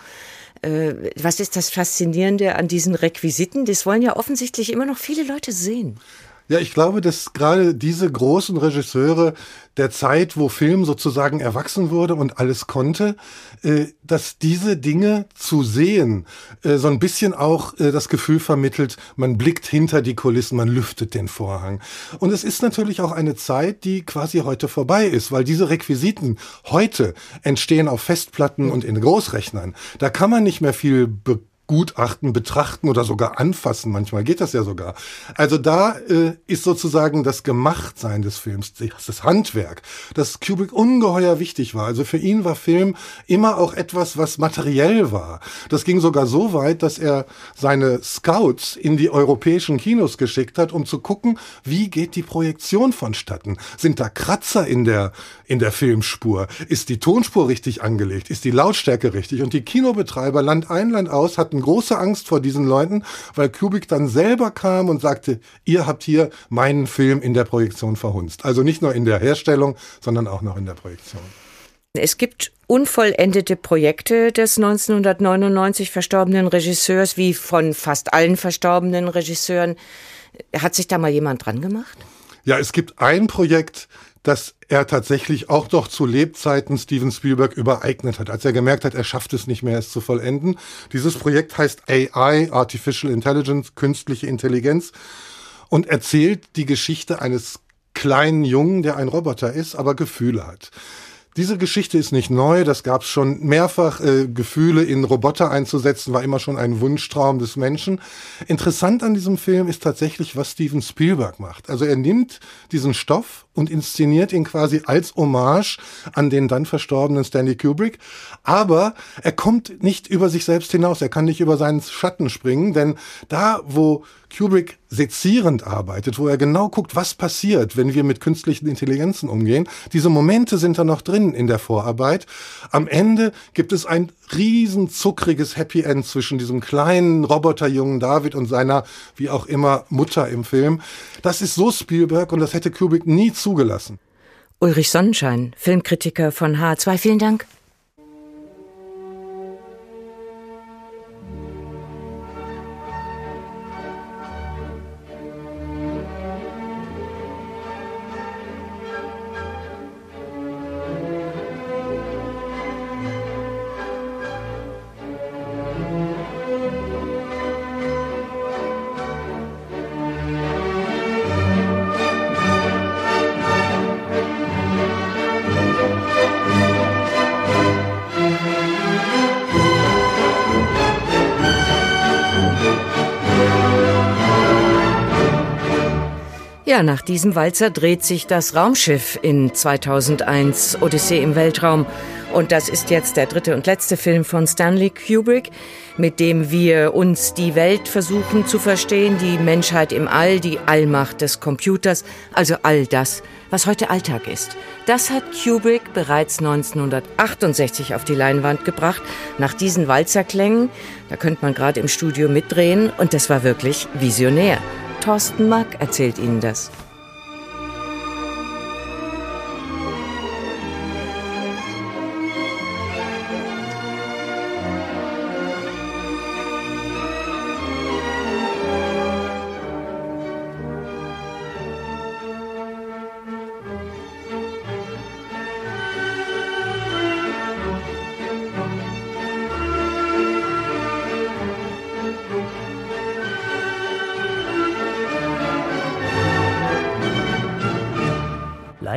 Was ist das Faszinierende an diesen Requisiten? Das wollen ja offensichtlich immer noch viele Leute sehen. Ja, ich glaube, dass gerade diese großen Regisseure der Zeit, wo Film sozusagen erwachsen wurde und alles konnte, dass diese Dinge zu sehen so ein bisschen auch das Gefühl vermittelt, man blickt hinter die Kulissen, man lüftet den Vorhang. Und es ist natürlich auch eine Zeit, die quasi heute vorbei ist, weil diese Requisiten heute entstehen auf Festplatten und in Großrechnern. Da kann man nicht mehr viel begutachten, betrachten oder sogar anfassen. Manchmal geht das ja sogar. Also da ist sozusagen das Gemachtsein des Films, das Handwerk, das Kubrick ungeheuer wichtig war. Also für ihn war Film immer auch etwas, was materiell war. Das ging sogar so weit, dass er seine Scouts in die europäischen Kinos geschickt hat, um zu gucken, wie geht die Projektion vonstatten? Sind da Kratzer in der Filmspur? Ist die Tonspur richtig angelegt? Ist die Lautstärke richtig? Und die Kinobetreiber Land ein, Land aus hatten große Angst vor diesen Leuten, weil Kubrick dann selber kam und sagte, ihr habt hier meinen Film in der Projektion verhunzt. Also nicht nur in der Herstellung, sondern auch noch in der Projektion. Es gibt unvollendete Projekte des 1999 verstorbenen Regisseurs, wie von fast allen verstorbenen Regisseuren. Hat sich da mal jemand dran gemacht? Ja, es gibt ein Projekt, das er tatsächlich auch doch zu Lebzeiten Steven Spielberg übereignet hat, als er gemerkt hat, er schafft es nicht mehr, es zu vollenden. Dieses Projekt heißt AI, Artificial Intelligence, künstliche Intelligenz, und erzählt die Geschichte eines kleinen Jungen, der ein Roboter ist, aber Gefühle hat. Diese Geschichte ist nicht neu, das gab es schon mehrfach. Gefühle in Roboter einzusetzen, war immer schon ein Wunschtraum des Menschen. Interessant an diesem Film ist tatsächlich, was Steven Spielberg macht. Also er nimmt diesen Stoff und inszeniert ihn quasi als Hommage an den dann verstorbenen Stanley Kubrick. Aber er kommt nicht über sich selbst hinaus, er kann nicht über seinen Schatten springen, denn da, wo Kubrick sezierend arbeitet, wo er genau guckt, was passiert, wenn wir mit künstlichen Intelligenzen umgehen. Diese Momente sind da noch drin in der Vorarbeit. Am Ende gibt es ein riesen zuckriges Happy End zwischen diesem kleinen Roboterjungen David und seiner, wie auch immer, Mutter im Film. Das ist so Spielberg und das hätte Kubrick nie zugelassen. Ulrich Sonnenschein, Filmkritiker von H2, vielen Dank. Ja, nach diesem Walzer dreht sich das Raumschiff in 2001, Odyssee im Weltraum. Und das ist jetzt der dritte und letzte Film von Stanley Kubrick, mit dem wir uns die Welt versuchen zu verstehen, die Menschheit im All, die Allmacht des Computers, also all das, was heute Alltag ist. Das hat Kubrick bereits 1968 auf die Leinwand gebracht, nach diesen Walzerklängen. Da könnte man gerade im Studio mitdrehen und das war wirklich visionär. Thorsten Mack erzählt Ihnen das.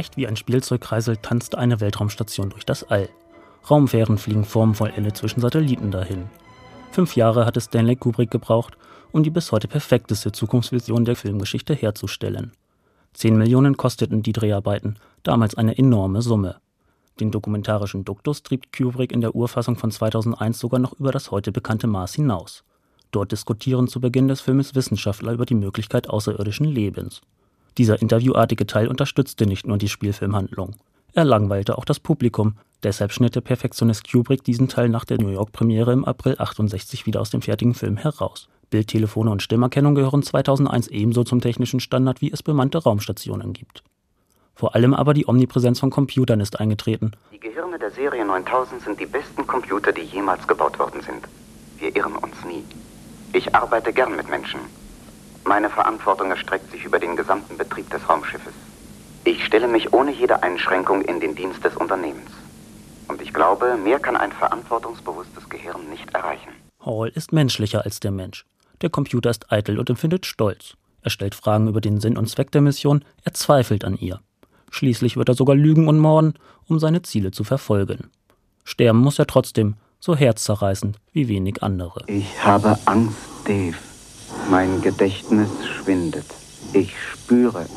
Leicht wie ein Spielzeugkreisel tanzte eine Weltraumstation durch das All. Raumfähren fliegen formvollendet zwischen Satelliten dahin. 5 Jahre hatte Stanley Kubrick gebraucht, um die bis heute perfekteste Zukunftsvision der Filmgeschichte herzustellen. 10 Millionen kosteten die Dreharbeiten, damals eine enorme Summe. Den dokumentarischen Duktus trieb Kubrick in der Urfassung von 2001 sogar noch über das heute bekannte Mars hinaus. Dort diskutieren zu Beginn des Filmes Wissenschaftler über die Möglichkeit außerirdischen Lebens. Dieser interviewartige Teil unterstützte nicht nur die Spielfilmhandlung. Er langweilte auch das Publikum, deshalb schnitt der Perfektionist Kubrick diesen Teil nach der New York-Premiere im April 68 wieder aus dem fertigen Film heraus. Bildtelefone und Stimmerkennung gehören 2001 ebenso zum technischen Standard, wie es bemannte Raumstationen gibt. Vor allem aber die Omnipräsenz von Computern ist eingetreten. Die Gehirne der Serie 9000 sind die besten Computer, die jemals gebaut worden sind. Wir irren uns nie. Ich arbeite gern mit Menschen. Meine Verantwortung erstreckt sich über den gesamten Betrieb des Raumschiffes. Ich stelle mich ohne jede Einschränkung in den Dienst des Unternehmens. Und ich glaube, mehr kann ein verantwortungsbewusstes Gehirn nicht erreichen. Hall ist menschlicher als der Mensch. Der Computer ist eitel und empfindet Stolz. Er stellt Fragen über den Sinn und Zweck der Mission, er zweifelt an ihr. Schließlich wird er sogar lügen und morden, um seine Ziele zu verfolgen. Sterben muss er trotzdem, so herzzerreißend wie wenig andere. Ich habe Angst, Dave. Mein Gedächtnis schwindet. Ich spüre es.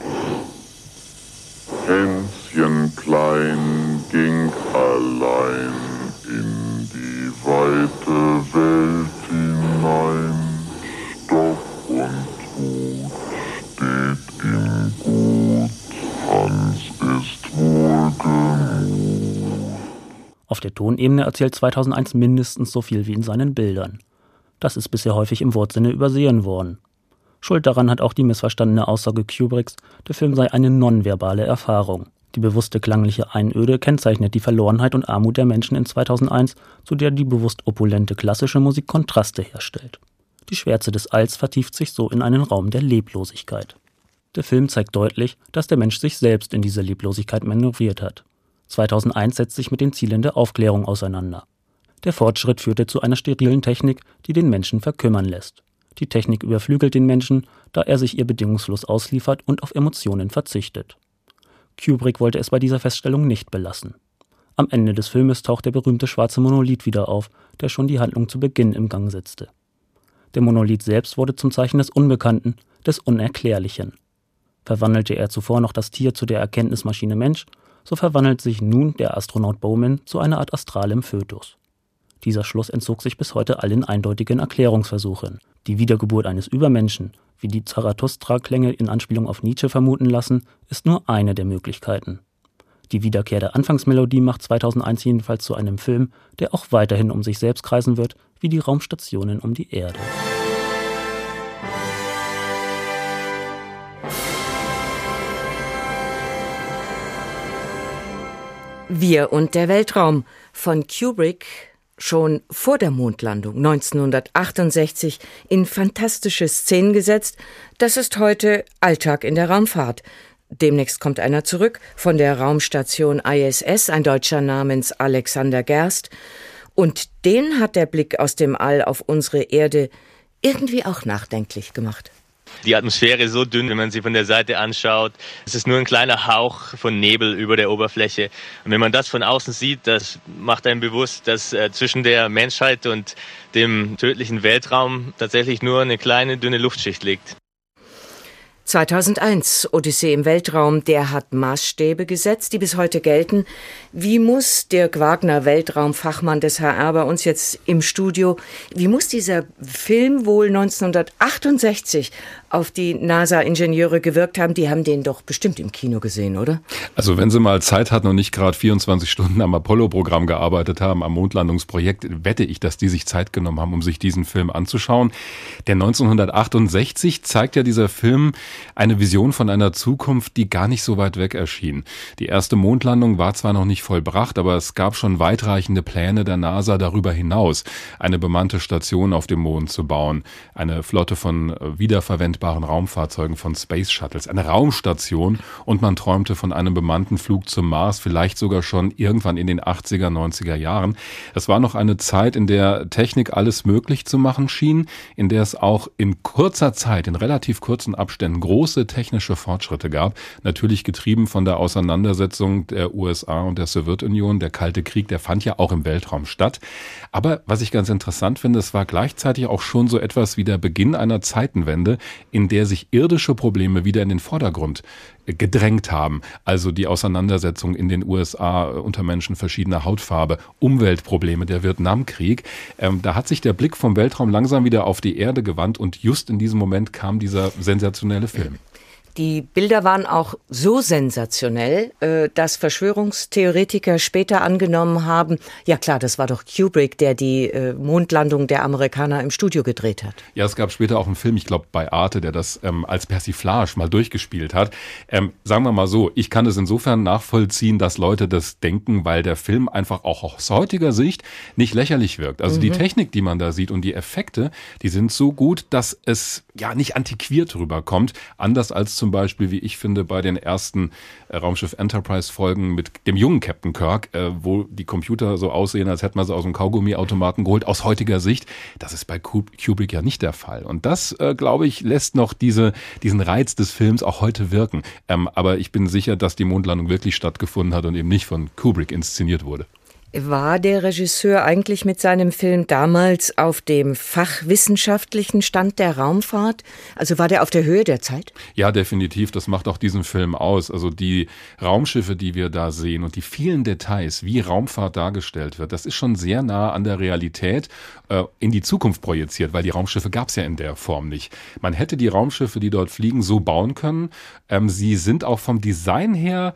Hänschen klein ging allein in die weite Welt hinein. Stock und Hut steht ihm gut, Hans ist wohlgemut. Auf der Tonebene erzählt 2001 mindestens so viel wie in seinen Bildern. Das ist bisher häufig im Wortsinne übersehen worden. Schuld daran hat auch die missverstandene Aussage Kubricks, der Film sei eine nonverbale Erfahrung. Die bewusste klangliche Einöde kennzeichnet die Verlorenheit und Armut der Menschen in 2001, zu der die bewusst opulente klassische Musik Kontraste herstellt. Die Schwärze des Alls vertieft sich so in einen Raum der Leblosigkeit. Der Film zeigt deutlich, dass der Mensch sich selbst in diese Leblosigkeit manövriert hat. 2001 setzt sich mit den Zielen der Aufklärung auseinander. Der Fortschritt führte zu einer sterilen Technik, die den Menschen verkümmern lässt. Die Technik überflügelt den Menschen, da er sich ihr bedingungslos ausliefert und auf Emotionen verzichtet. Kubrick wollte es bei dieser Feststellung nicht belassen. Am Ende des Filmes taucht der berühmte schwarze Monolith wieder auf, der schon die Handlung zu Beginn im Gang setzte. Der Monolith selbst wurde zum Zeichen des Unbekannten, des Unerklärlichen. Verwandelte er zuvor noch das Tier zu der Erkenntnismaschine Mensch, so verwandelt sich nun der Astronaut Bowman zu einer Art astralem Fötus. Dieser Schluss entzog sich bis heute allen eindeutigen Erklärungsversuchen. Die Wiedergeburt eines Übermenschen, wie die Zarathustra-Klänge in Anspielung auf Nietzsche vermuten lassen, ist nur eine der Möglichkeiten. Die Wiederkehr der Anfangsmelodie macht 2001 jedenfalls zu einem Film, der auch weiterhin um sich selbst kreisen wird, wie die Raumstationen um die Erde. Wir und der Weltraum von Kubrick, schon vor der Mondlandung 1968 in fantastische Szenen gesetzt, das ist heute Alltag in der Raumfahrt. Demnächst kommt einer zurück von der Raumstation ISS, ein Deutscher namens Alexander Gerst. Und den hat der Blick aus dem All auf unsere Erde irgendwie auch nachdenklich gemacht. Die Atmosphäre ist so dünn, wenn man sie von der Seite anschaut. Es ist nur ein kleiner Hauch von Nebel über der Oberfläche. Und wenn man das von außen sieht, das macht einem bewusst, dass zwischen der Menschheit und dem tödlichen Weltraum tatsächlich nur eine kleine, dünne Luftschicht liegt. 2001, Odyssee im Weltraum, der hat Maßstäbe gesetzt, die bis heute gelten. Wie muss Dirk Wagner, Weltraumfachmann des HR bei uns jetzt im Studio, wie muss dieser Film wohl 1968 auf die NASA-Ingenieure gewirkt haben? Die haben den doch bestimmt im Kino gesehen, oder? Also wenn sie mal Zeit hatten und nicht gerade 24 Stunden am Apollo-Programm gearbeitet haben, am Mondlandungsprojekt, wette ich, dass die sich Zeit genommen haben, um sich diesen Film anzuschauen. Der 1968 zeigt ja dieser Film eine Vision von einer Zukunft, die gar nicht so weit weg erschien. Die erste Mondlandung war zwar noch nicht vollbracht, aber es gab schon weitreichende Pläne der NASA darüber hinaus, eine bemannte Station auf dem Mond zu bauen, eine Flotte von wiederverwendbaren Raumfahrzeugen, von Space Shuttles, eine Raumstation, und man träumte von einem bemannten Flug zum Mars, vielleicht sogar schon irgendwann in den 80er, 90er Jahren. Es war noch eine Zeit, in der Technik alles möglich zu machen schien, in der es auch in kurzer Zeit, in relativ kurzen Abständen große technische Fortschritte gab. Natürlich getrieben von der Auseinandersetzung der USA und der Sowjetunion. Der Kalte Krieg, der fand ja auch im Weltraum statt. Aber was ich ganz interessant finde, es war gleichzeitig auch schon so etwas wie der Beginn einer Zeitenwende, in der sich irdische Probleme wieder in den Vordergrund gedrängt haben. Also die Auseinandersetzung in den USA unter Menschen verschiedener Hautfarbe, Umweltprobleme, der Vietnamkrieg. Da hat sich der Blick vom Weltraum langsam wieder auf die Erde gewandt und just in diesem Moment kam dieser sensationelle Film. Die Bilder waren auch so sensationell, dass Verschwörungstheoretiker später angenommen haben, ja klar, das war doch Kubrick, der die Mondlandung der Amerikaner im Studio gedreht hat. Ja, es gab später auch einen Film, ich glaube bei Arte, der das als Persiflage mal durchgespielt hat. Sagen wir mal so, ich kann es insofern nachvollziehen, dass Leute das denken, weil der Film einfach auch aus heutiger Sicht nicht lächerlich wirkt. Also die Technik, die man da sieht und die Effekte, die sind so gut, dass es ja nicht antiquiert rüberkommt, anders als zum Beispiel, wie ich finde, bei den ersten Raumschiff Enterprise-Folgen mit dem jungen Captain Kirk, wo die Computer so aussehen, als hätte man sie aus dem Kaugummiautomaten geholt. Aus heutiger Sicht, das ist bei Kubrick ja nicht der Fall. Und das, glaube ich, lässt noch diesen Reiz des Films auch heute wirken. Aber ich bin sicher, dass die Mondlandung wirklich stattgefunden hat und eben nicht von Kubrick inszeniert wurde. War der Regisseur eigentlich mit seinem Film damals auf dem fachwissenschaftlichen Stand der Raumfahrt? Also war der auf der Höhe der Zeit? Ja, definitiv. Das macht auch diesen Film aus. Also die Raumschiffe, die wir da sehen und die vielen Details, wie Raumfahrt dargestellt wird, das ist schon sehr nah an der Realität in die Zukunft projiziert, weil die Raumschiffe gab es ja in der Form nicht. Man hätte die Raumschiffe, die dort fliegen, so bauen können. Sie sind auch vom Design her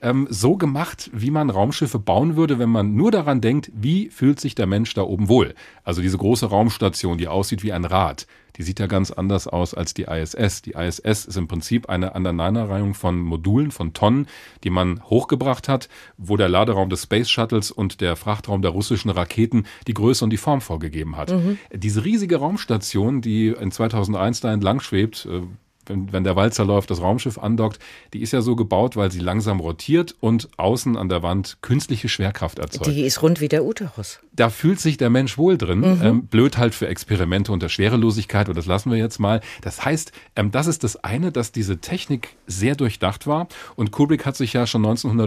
so gemacht, wie man Raumschiffe bauen würde, wenn man nur daran denkt, wie fühlt sich der Mensch da oben wohl. Also diese große Raumstation, die aussieht wie ein Rad, die sieht ja ganz anders aus als die ISS. Die ISS ist im Prinzip eine Aneinanderreihung von Modulen, von Tonnen, die man hochgebracht hat, wo der Laderaum des Space Shuttles und der Frachtraum der russischen Raketen die Größe und die Form vorgegeben hat. Diese riesige Raumstation, die in 2001 da entlang schwebt, wenn der Walzer läuft, das Raumschiff andockt, die ist ja so gebaut, weil sie langsam rotiert und außen an der Wand künstliche Schwerkraft erzeugt. Die ist rund wie der Uterus. Da fühlt sich der Mensch wohl drin. Blöd halt für Experimente unter Schwerelosigkeit, und das lassen wir jetzt mal. Das heißt, das ist das eine, dass diese Technik sehr durchdacht war. Und Kubrick hat sich ja schon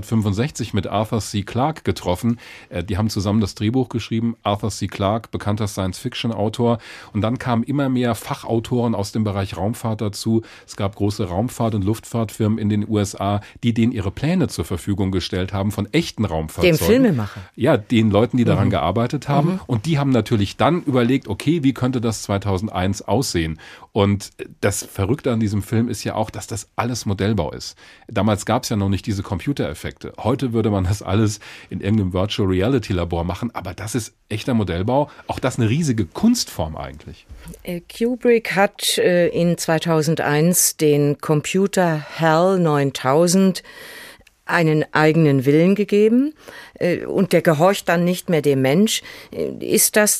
1965 mit Arthur C. Clarke getroffen. Die haben zusammen das Drehbuch geschrieben. Arthur C. Clarke, bekannter Science-Fiction-Autor. Und dann kamen immer mehr Fachautoren aus dem Bereich Raumfahrt dazu. Es gab große Raumfahrt- und Luftfahrtfirmen in den USA, die denen ihre Pläne zur Verfügung gestellt haben von echten Raumfahrzeugen. Dem Filmemacher. Ja, den Leuten, die daran gearbeitet haben. Und die haben natürlich dann überlegt, okay, wie könnte das 2001 aussehen? Und das Verrückte an diesem Film ist ja auch, dass das alles Modellbau ist. Damals gab es ja noch nicht diese Computereffekte. Heute würde man das alles in irgendeinem Virtual Reality Labor machen, aber das ist echter Modellbau. Auch das eine riesige Kunstform eigentlich. Kubrick hat in 2001 den Computer HAL 9000 einen eigenen Willen gegeben und der gehorcht dann nicht mehr dem Mensch. Ist das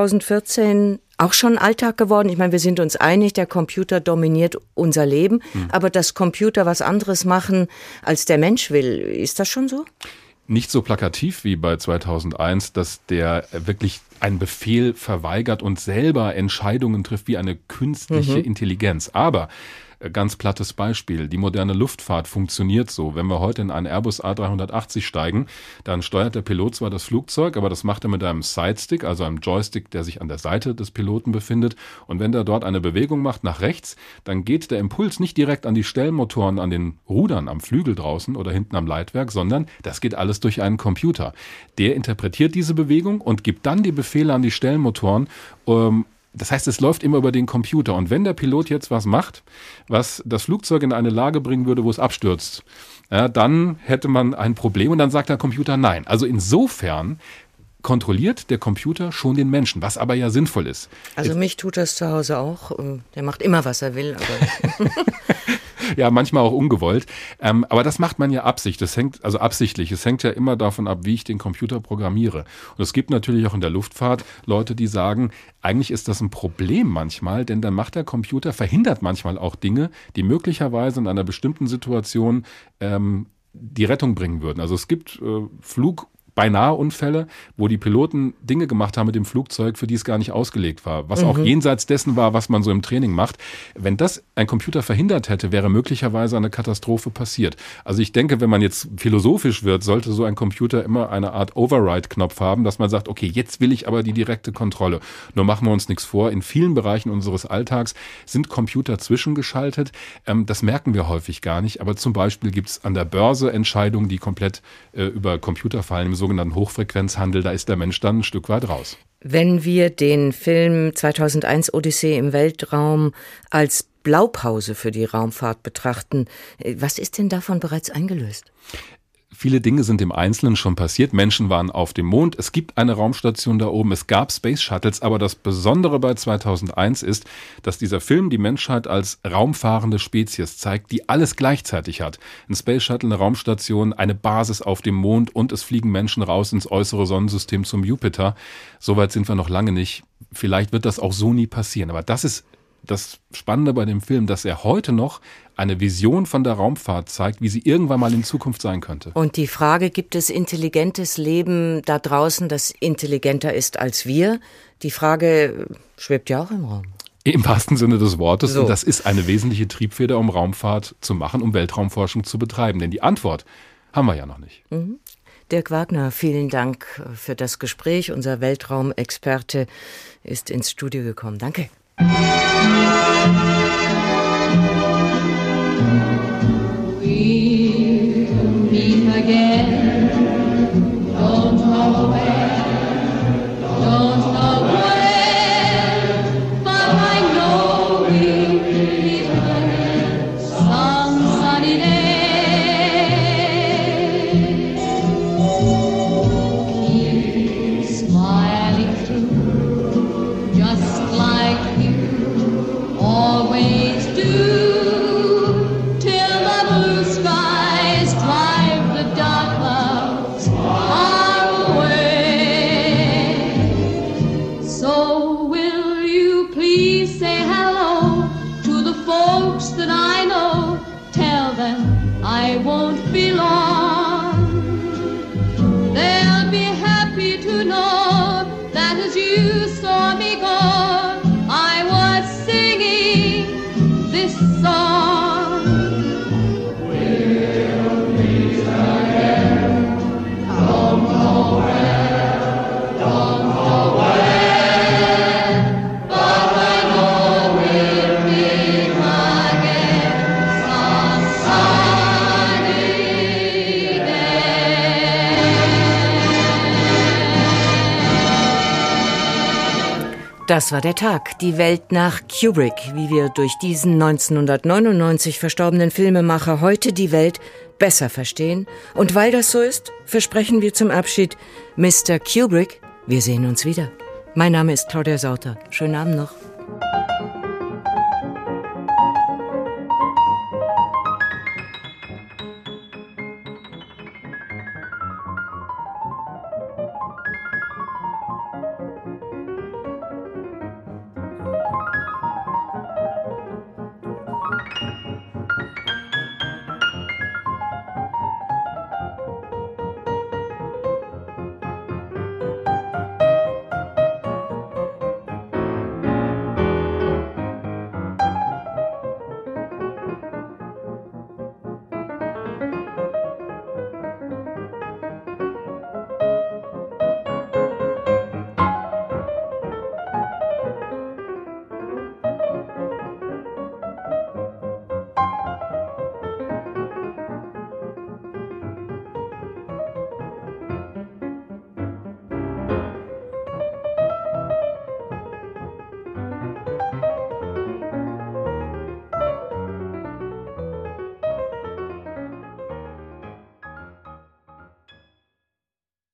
2014 auch schon Alltag geworden? Ich meine, wir sind uns einig, der Computer dominiert unser Leben, aber dass Computer was anderes machen, als der Mensch will, ist das schon so? Nicht so plakativ wie bei 2001, dass der wirklich einen Befehl verweigert und selber Entscheidungen trifft wie eine künstliche Intelligenz. Aber ganz plattes Beispiel. Die moderne Luftfahrt funktioniert so. Wenn wir heute in einen Airbus A380 steigen, dann steuert der Pilot zwar das Flugzeug, aber das macht er mit einem Sidestick, also einem Joystick, der sich an der Seite des Piloten befindet. Und wenn der dort eine Bewegung macht nach rechts, dann geht der Impuls nicht direkt an die Stellmotoren, an den Rudern, am Flügel draußen oder hinten am Leitwerk, sondern das geht alles durch einen Computer. Der interpretiert diese Bewegung und gibt dann die Befehle an die Stellmotoren, das heißt, es läuft immer über den Computer. Und wenn der Pilot jetzt was macht, was das Flugzeug in eine Lage bringen würde, wo es abstürzt, ja, dann hätte man ein Problem und dann sagt der Computer nein. Also insofern kontrolliert der Computer schon den Menschen, was aber ja sinnvoll ist. Also mich tut das zu Hause auch. Der macht immer, was er will. Aber ja, manchmal auch ungewollt. Aber das macht man ja absichtlich. Es hängt ja immer davon ab, wie ich den Computer programmiere. Und es gibt natürlich auch in der Luftfahrt Leute, die sagen, eigentlich ist das ein Problem manchmal, denn dann macht der Computer, verhindert manchmal auch Dinge, die möglicherweise in einer bestimmten Situation die Rettung bringen würden. Also es gibt Beinahe-Unfälle, wo die Piloten Dinge gemacht haben mit dem Flugzeug, für die es gar nicht ausgelegt war, was auch jenseits dessen war, was man so im Training macht. Wenn das ein Computer verhindert hätte, wäre möglicherweise eine Katastrophe passiert. Also ich denke, wenn man jetzt philosophisch wird, sollte so ein Computer immer eine Art Override-Knopf haben, dass man sagt, okay, jetzt will ich aber die direkte Kontrolle. Nur machen wir uns nichts vor, in vielen Bereichen unseres Alltags sind Computer zwischengeschaltet. Das merken wir häufig gar nicht, aber zum Beispiel gibt es an der Börse Entscheidungen, die komplett über Computer fallen, im sogenannten Hochfrequenzhandel, da ist der Mensch dann ein Stück weit raus. Wenn wir den Film 2001 Odyssee im Weltraum als Blaupause für die Raumfahrt betrachten, was ist denn davon bereits eingelöst? Viele Dinge sind im Einzelnen schon passiert. Menschen waren auf dem Mond. Es gibt eine Raumstation da oben. Es gab Space Shuttles. Aber das Besondere bei 2001 ist, dass dieser Film die Menschheit als raumfahrende Spezies zeigt, die alles gleichzeitig hat. Ein Space Shuttle, eine Raumstation, eine Basis auf dem Mond und es fliegen Menschen raus ins äußere Sonnensystem zum Jupiter. Soweit sind wir noch lange nicht. Vielleicht wird das auch so nie passieren. Aber das ist das Spannende bei dem Film, dass er heute noch eine Vision von der Raumfahrt zeigt, wie sie irgendwann mal in Zukunft sein könnte. Und die Frage, gibt es intelligentes Leben da draußen, das intelligenter ist als wir? Die Frage schwebt ja auch im Raum. Im wahrsten Sinne des Wortes. So. Und das ist eine wesentliche Triebfeder, um Raumfahrt zu machen, um Weltraumforschung zu betreiben. Denn die Antwort haben wir ja noch nicht. Dirk Wagner, vielen Dank für das Gespräch. Unser Weltraumexperte ist ins Studio gekommen. Danke. We'll meet again. Don't know where, don't know when, but I know we'll meet again some sunny day. Keep smiling through, just like you always do. I won't be long. They'll be happy to know that as you saw me go, I was singing this song. We'll meet again. Don't know where, don't know when, but I know we'll meet again sometime. Das war der Tag, die Welt nach Kubrick, wie wir durch diesen 1999 verstorbenen Filmemacher heute die Welt besser verstehen. Und weil das so ist, versprechen wir zum Abschied, Mr. Kubrick, wir sehen uns wieder. Mein Name ist Claudia Sauter. Schönen Abend noch.